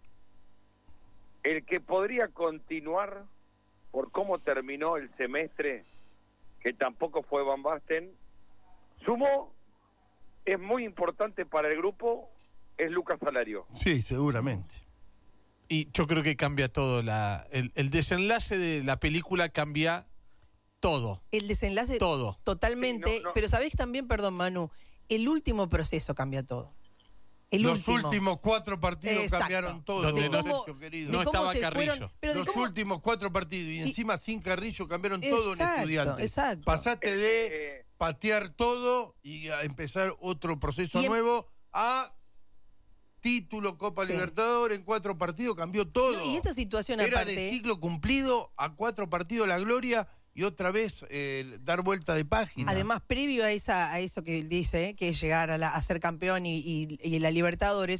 El que podría continuar por cómo terminó el semestre, que tampoco fue Van Basten, sumó, es muy importante para el grupo, es Lucas Salario.
Sí, seguramente.
Y yo creo que cambia todo. El desenlace de la película cambia todo.
El desenlace
todo.
Totalmente. Sí, pero sabés también, perdón, Manu, el último proceso cambia todo. Los
últimos 4 partidos cambiaron todo.
Donde no estaba Carrillo.
Los últimos 4 partidos y encima sin Carrillo cambiaron todo en Estudiantes.
Exacto.
Pasaste de patear todo y a empezar otro proceso nuevo a título, Copa Libertadores, en 4 partidos cambió todo.
Y esa situación
era
aparte...
de ciclo cumplido a 4 partidos la gloria y otra vez dar vuelta de página.
Además, previo a eso que él dice, que es llegar a ser campeón y la Libertadores,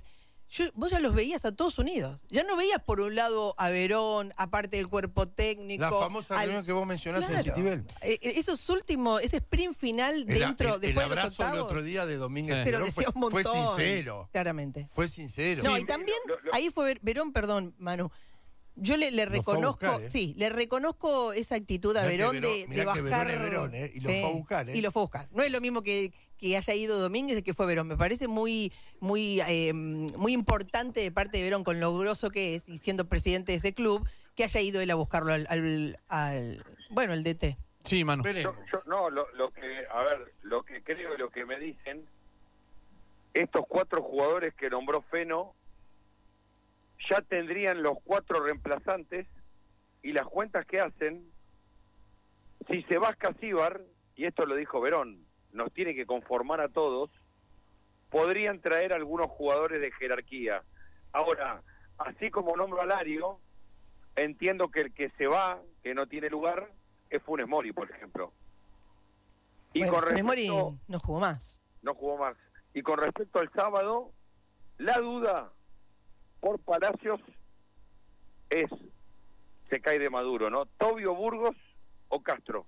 vos ya los veías a todos unidos. Ya no veías por un lado a Verón, aparte del cuerpo técnico.
La famosa reunión que vos mencionaste en Citibel.
Esos últimos, ese sprint final dentro, después
el
de los
abrazo
octavos.
el otro día de Domínguez.
Pero decía un montón.
Fue sincero.
Claramente.
Fue sincero.
No, y también, ahí fue Verón, perdón, Manu. Yo le reconozco, le reconozco esa actitud a Verón de bajar.
Verón es Verón, y lo fue a buscar,
Y lo fue a buscar. No es lo mismo que haya ido Domínguez y que fue Verón. Me parece muy importante de parte de Verón, con lo grosso que es, y siendo presidente de ese club, que haya ido él a buscarlo al DT.
Sí, Manu.
Lo que creo y lo que me dicen, estos 4 jugadores que nombró Feno ya tendrían los 4 reemplazantes, y las cuentas que hacen, si se va Casíbar, y esto lo dijo Verón, nos tiene que conformar a todos, podrían traer algunos jugadores de jerarquía. Ahora, así como nombro a Lario, entiendo que el que se va, que no tiene lugar, es Funes Mori, por ejemplo. Y
bueno,
con
Funes
respecto,
Mori no jugó más.
No jugó más. Y con respecto al sábado, la duda por Palacios se cae de Maduro, ¿no? Tobio Burgos o Castro.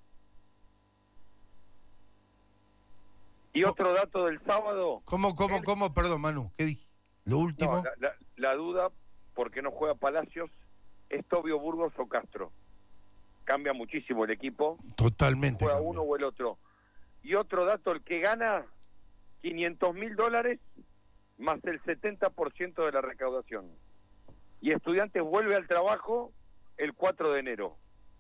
Y otro dato del sábado.
¿Cómo? Perdón, Manu, ¿qué dije? Lo último.
No, la duda, porque no juega Palacios, es Tobio Burgos o Castro. Cambia muchísimo el equipo.
Totalmente.
Juega uno o el otro. Y otro dato, el que gana $500,000 más el 70% de la recaudación. Y Estudiantes vuelve al trabajo el 4 de enero.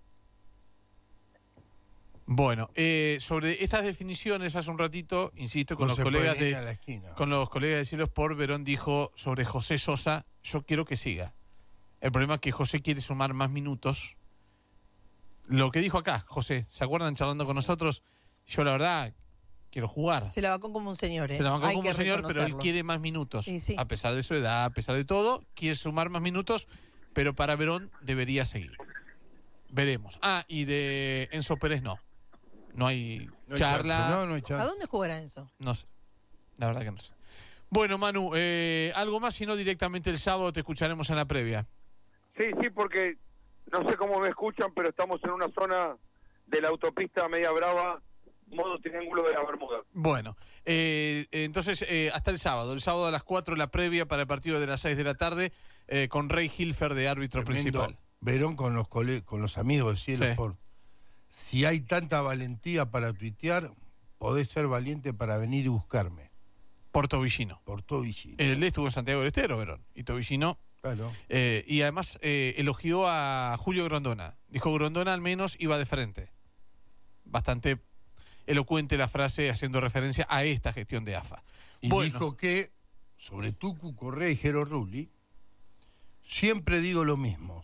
Bueno, sobre estas definiciones, hace un ratito, insisto, con los colegas de Cielos por Verón dijo sobre José Sosa, yo quiero que siga. El problema es que José quiere sumar más minutos. Lo que dijo acá, José, ¿se acuerdan charlando con nosotros? Yo la verdad quiero jugar.
Se la bancó como un señor,
Se la bancó como un señor, pero él quiere más minutos.
Sí.
A pesar de su edad, a pesar de todo, quiere sumar más minutos, pero para Verón debería seguir. Veremos. Y de Enzo Pérez no. No hay charla.
No hay charla.
¿A dónde jugará Enzo?
No sé. La verdad que no sé. Bueno, Manu, algo más, si no directamente el sábado te escucharemos en la previa.
Sí, porque no sé cómo me escuchan, pero estamos en una zona de la autopista Media Brava, modo Triángulo de la Bermuda.
Bueno, entonces hasta el sábado a las 4 la previa para el partido de las 6 de la tarde con Rey Hilfer de árbitro principal.
Verón con los amigos de Cielo Sport. Si hay tanta valentía para tuitear, podés ser valiente para venir y buscarme.
Por Tobillino. Él estuvo en Santiago del Estero, Verón. Y Tobillino.
Claro.
Y además elogió a Julio Grondona. Dijo Grondona al menos iba de frente. Bastante elocuente la frase haciendo referencia a esta gestión de AFA.
Y dijo que sobre Tucu Correa y Jero Rulli siempre digo lo mismo,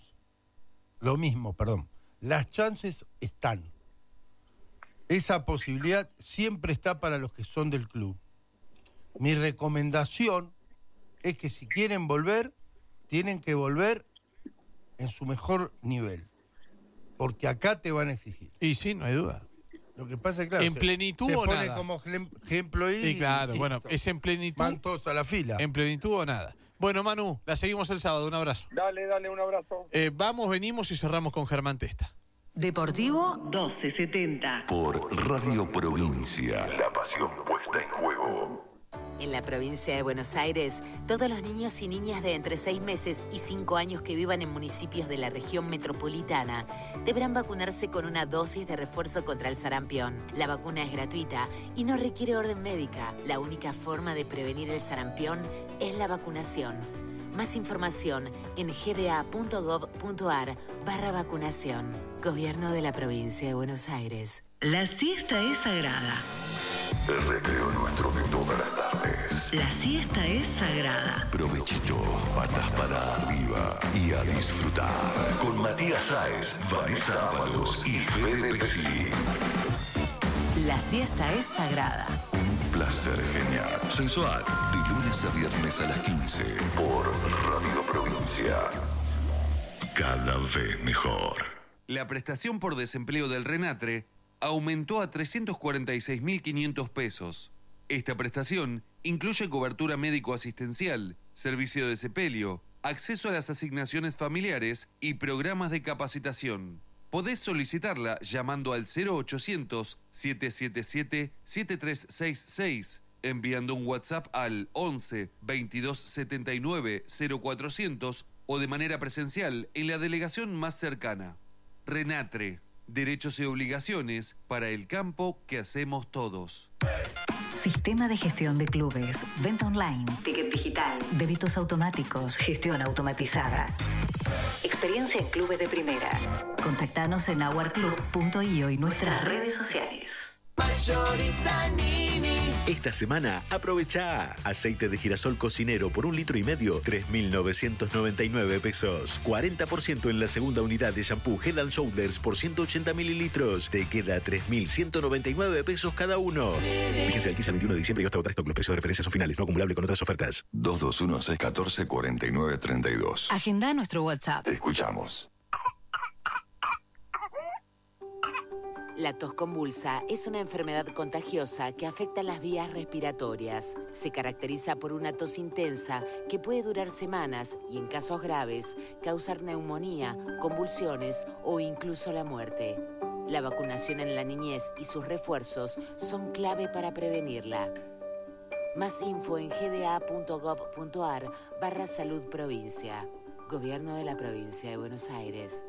las chances están. Esa posibilidad siempre está para los que son del club. Mi recomendación es que si quieren volver, tienen que volver en su mejor nivel, porque acá te van a exigir.
Y sí, no hay duda.
Lo que pasa es claro,
en plenitud
se
o
pone
nada.
como ejemplo y
claro, bueno, es en plenitud.
Van todos a la fila.
En plenitud o nada. Bueno, Manu, la seguimos el sábado. Un abrazo.
Dale, un abrazo.
Vamos, venimos y cerramos con Germán Testa.
Deportivo 1270.
Por Radio Provincia. La pasión puesta en juego.
En la provincia de Buenos Aires, todos los niños y niñas de entre 6 meses y 5 años que vivan en municipios de la región metropolitana deberán vacunarse con una dosis de refuerzo contra el sarampión. La vacuna es gratuita y no requiere orden médica. La única forma de prevenir el sarampión es la vacunación. Más información en gba.gov.ar/vacunación. Gobierno de la provincia de Buenos Aires.
La siesta es sagrada.
El recreo nuestro de todas las tardes.
La siesta es sagrada.
Provechito, patas para arriba y a disfrutar. Con Matías Sáez, Vanessa Ábalos y Fede Pesci.
La siesta es sagrada.
Un placer genial. Sensual. De lunes a viernes a las 15. Por Radio Provincia. Cada vez mejor.
La prestación por desempleo del RENATRE aumentó a 346.500 pesos. Esta prestación Incluye cobertura médico-asistencial, servicio de sepelio, acceso a las asignaciones familiares y programas de capacitación. Podés solicitarla llamando al 0800-777-7366, enviando un WhatsApp al 11 22 79 0400 o de manera presencial en la delegación más cercana. Renatre, derechos y obligaciones para el campo que hacemos todos.
Sistema de gestión de clubes, venta online, ticket digital, débitos automáticos, gestión automatizada. Experiencia en clubes de primera. Contactanos en hourclub.io y nuestras redes sociales.
Esta semana aprovecha aceite de girasol cocinero por 1,5 litros, 3.999 pesos. 40% en la segunda unidad de shampoo Head & Shoulders por 180 mililitros. Te queda 3.199 pesos cada uno. Fíjense al 15 al 21 de diciembre y hasta agotar stock. Los precios de referencia son finales, no acumulable con otras ofertas.
221-614-4932.
Agenda nuestro WhatsApp.
Te escuchamos.
La tos convulsa es una enfermedad contagiosa que afecta las vías respiratorias. Se caracteriza por una tos intensa que puede durar semanas y, en casos graves, causar neumonía, convulsiones o incluso la muerte. La vacunación en la niñez y sus refuerzos son clave para prevenirla. Más info en gba.gov.ar/salud provincia. Gobierno de la Provincia de Buenos Aires.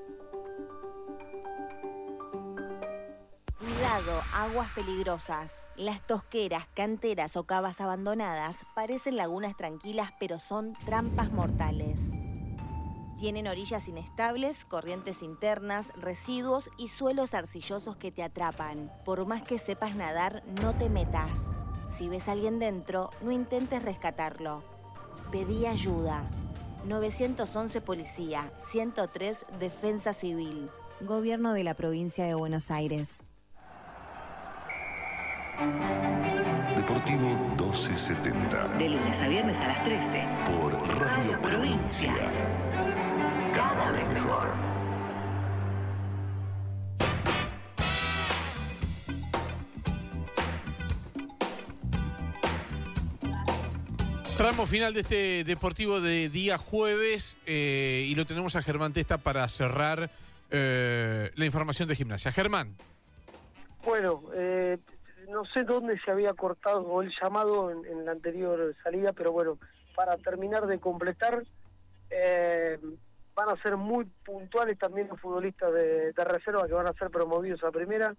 Cuidado, aguas peligrosas. Las tosqueras, canteras o cavas abandonadas parecen lagunas tranquilas, pero son trampas mortales. Tienen orillas inestables, corrientes internas, residuos y suelos arcillosos que te atrapan. Por más que sepas nadar, no te metas. Si ves a alguien dentro, no intentes rescatarlo. Pedí ayuda. 911 Policía, 103 Defensa Civil.
Gobierno de la Provincia de Buenos Aires.
Deportivo 1270.
De lunes a viernes a las 13.
Por Radio Provincia. Cada vez mejor.
Tramo final de este deportivo de día jueves y lo tenemos a Germán Testa para cerrar la información de Gimnasia. Germán.
Bueno, no sé dónde se había cortado el llamado en la anterior salida, pero bueno, para terminar de completar, van a ser muy puntuales también los futbolistas de reserva que van a ser promovidos a primera.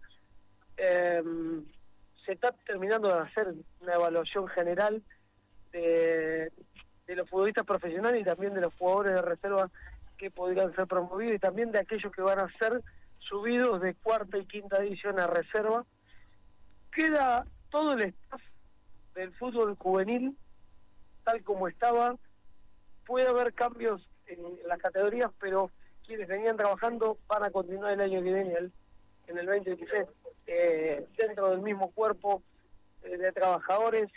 Se está terminando de hacer una evaluación general de los futbolistas profesionales y también de los jugadores de reserva que podrían ser promovidos y también de aquellos que van a ser subidos de cuarta y quinta división a reserva. Queda todo el staff del fútbol juvenil tal como estaba. Puede haber cambios en las categorías, pero quienes venían trabajando van a continuar el año que viene, en el 2023, dentro del mismo cuerpo de trabajadores,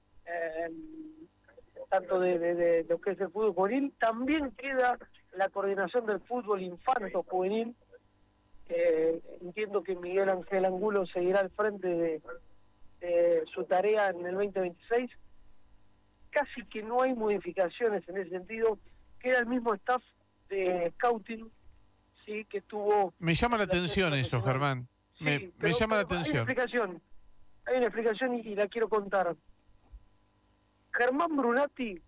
tanto de lo que es el fútbol juvenil. También queda la coordinación del fútbol infanto juvenil. Entiendo que Miguel Ángel Angulo seguirá al frente de su tarea en el 2026. Casi que no hay modificaciones en ese sentido. Queda el mismo staff de scouting, sí, que tuvo.
Me llama la atención eso, Germán.
Sí,
me llama la atención.
Hay una explicación y la quiero contar. Germán Brunati,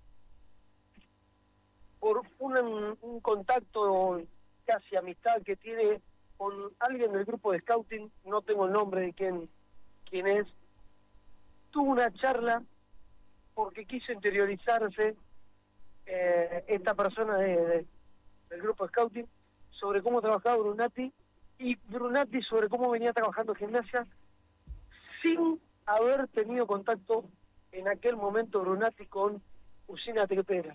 por un contacto casi amistad que tiene con alguien del grupo de scouting, no tengo el nombre de quién es, tuvo una charla porque quiso interiorizarse esta persona del grupo de scouting sobre cómo trabajaba Brunati y Brunati sobre cómo venía trabajando Gimnasia sin haber tenido contacto en aquel momento Brunati con Usina Tepera.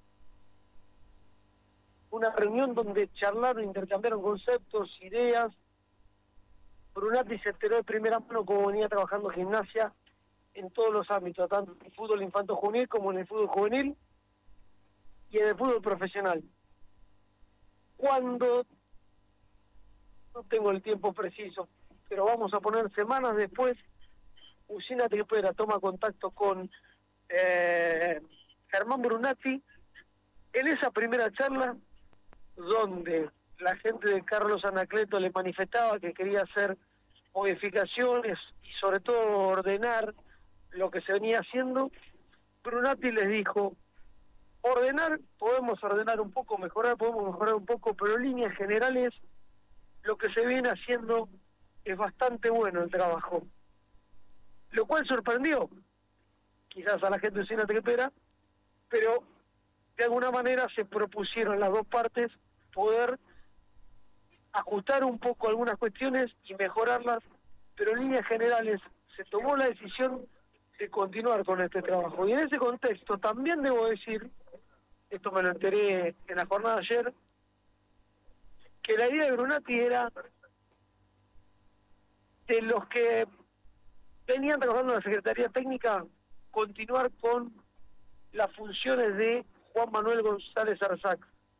Una reunión donde charlaron, intercambiaron conceptos, ideas. Brunati se enteró de primera mano cómo venía trabajando Gimnasia en todos los ámbitos, tanto en el fútbol infanto juvenil como en el fútbol juvenil y en el fútbol profesional. Cuando, no tengo el tiempo preciso, pero vamos a poner semanas después, Usina Tepera toma contacto con Germán Brunati, en esa primera charla, donde la gente de Carlos Anacleto le manifestaba que quería hacer modificaciones y sobre todo ordenar lo que se venía haciendo, Brunati les dijo, podemos ordenar un poco, podemos mejorar un poco, pero en líneas generales lo que se viene haciendo es bastante bueno el trabajo. Lo cual sorprendió, quizás a la gente sin tripera, pero de alguna manera se propusieron las dos partes poder ajustar un poco algunas cuestiones y mejorarlas, pero en líneas generales se tomó la decisión de continuar con este trabajo. Y en ese contexto también debo decir, esto me lo enteré en la jornada de ayer, que la idea de Brunati era de los que venían trabajando en la Secretaría Técnica, continuar con las funciones de Juan Manuel González Arzac,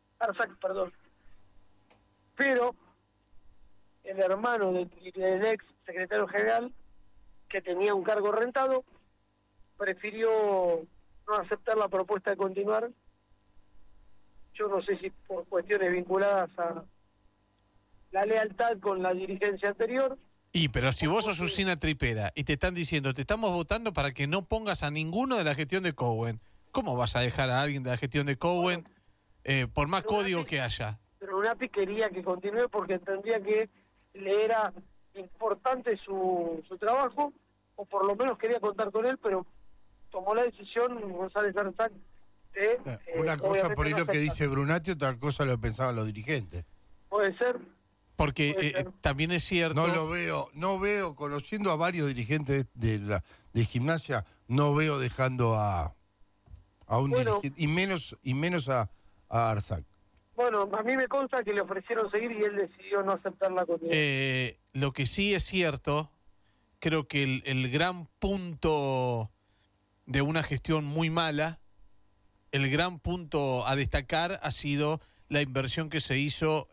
pero el hermano del ex secretario general, que tenía un cargo rentado, prefirió no aceptar la propuesta de continuar. Yo no sé si por cuestiones vinculadas a la lealtad con la dirigencia anterior.
Pero si vos sos Usina Tripera y te están diciendo, te estamos votando para que no pongas a ninguno de la gestión de Cowen, ¿cómo vas a dejar a alguien de la gestión de Cowen por más código que haya?
Pero Brunati quería que continúe porque entendía que le era importante su trabajo, o por lo menos quería contar con él, pero tomó la decisión González Arzac de...
una cosa por ahí lo que dice Brunati, otra cosa lo que pensaban los dirigentes.
Puede ser.
Porque también es cierto...
No veo, conociendo a varios dirigentes de Gimnasia, no veo dejando a un dirigente, y menos a Arzac.
Bueno, a mí me consta que le ofrecieron seguir y él decidió no aceptar la continuidad.
Lo que sí es cierto, creo que el gran punto de una gestión muy mala, el gran punto a destacar ha sido la inversión que se hizo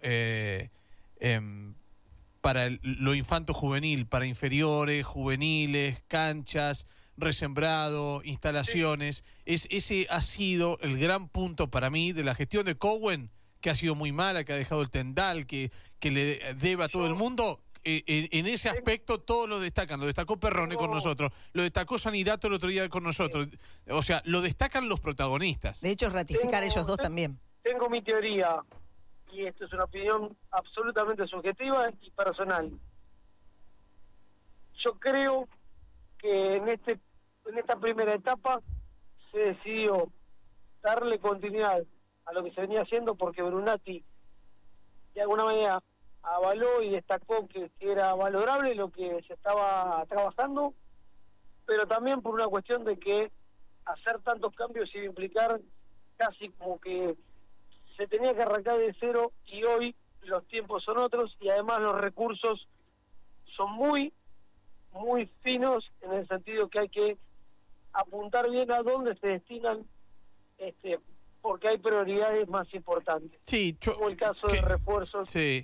para lo infanto juvenil, para inferiores, juveniles, canchas, resembrado, instalaciones. Ese ha sido el gran punto para mí de la gestión de Cowen, que ha sido muy mala, que ha dejado el tendal, que le debe a todo el mundo. En ese aspecto todos lo destacan. Lo destacó Perrone con nosotros, lo destacó Sanirato el otro día con nosotros. O sea, lo destacan los protagonistas.
De hecho, ratificar ellos dos también.
Tengo mi teoría, y esto es una opinión absolutamente subjetiva y personal. Yo creo que en esta primera etapa se decidió darle continuidad a lo que se venía haciendo porque Brunati de alguna manera avaló y destacó que era valorable lo que se estaba trabajando, pero también por una cuestión de que hacer tantos cambios iba a implicar casi como que se tenía que arrancar de cero, y hoy los tiempos son otros y además los recursos son muy, muy finos, en el sentido que hay que apuntar bien a dónde se destinan, porque hay prioridades más importantes.
Sí,
como el caso de refuerzos.
Sí.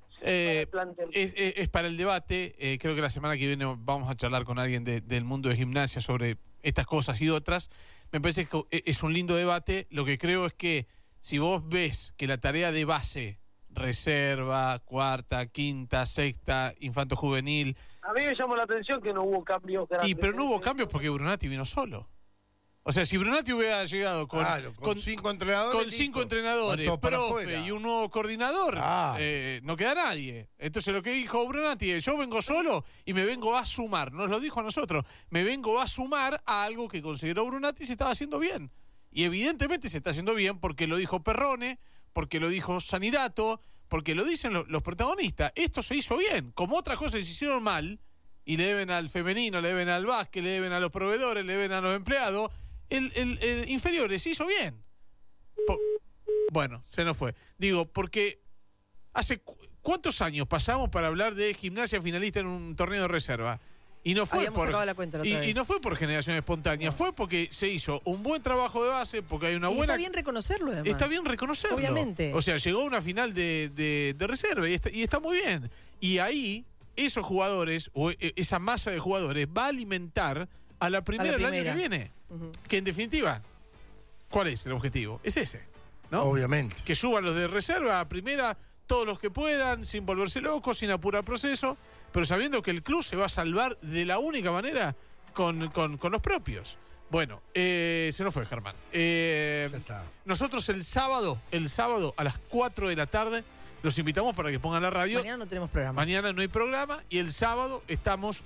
Es para el debate. Creo que la semana que viene vamos a charlar con alguien del mundo de Gimnasia sobre estas cosas y otras. Me parece que es un lindo debate. Lo que creo es que si vos ves que la tarea de base, reserva, cuarta, quinta, sexta, infanto juvenil...
A mí me llamó la atención que no hubo cambios grandes.
Pero no hubo cambios porque Brunati vino solo. O sea, si Brunati hubiera llegado con
5 entrenadores,
con 5 entrenadores, profe y un nuevo coordinador, no queda nadie. Entonces lo que dijo Brunati es, yo vengo solo y me vengo a sumar, nos lo dijo a nosotros, me vengo a sumar a algo que consideró Brunati se estaba haciendo bien. Y evidentemente se está haciendo bien porque lo dijo Perrone, porque lo dijo Sanirato, porque lo dicen los protagonistas. Esto se hizo bien, como otras cosas se hicieron mal, y le deben al femenino, le deben al básquet, le deben a los proveedores, le deben a los empleados. El inferiores se hizo bien. Bueno, se nos fue. Digo, porque hace ¿cuántos años pasamos para hablar de Gimnasia finalista en un torneo de reserva? Y no fue y no fue por generación espontánea, fue porque se hizo un buen trabajo de base, porque hay una buena...
Está bien reconocerlo, además.
Está bien reconocerlo.
Obviamente.
O sea, llegó a una final de reserva y está muy bien. Y ahí, esos jugadores, o esa masa de jugadores, va a alimentar a la primera del año
primera.
que viene. Que en definitiva, ¿cuál es el objetivo? Es ese, ¿no?
Obviamente.
Que suban los de reserva a primera, todos los que puedan, sin volverse locos, sin apurar proceso, pero sabiendo que el club se va a salvar de la única manera con los propios. Bueno, se nos fue Germán. Nosotros el sábado a las 4 de la tarde los invitamos para que pongan la radio.
Mañana no tenemos programa.
Mañana no hay programa y el sábado estamos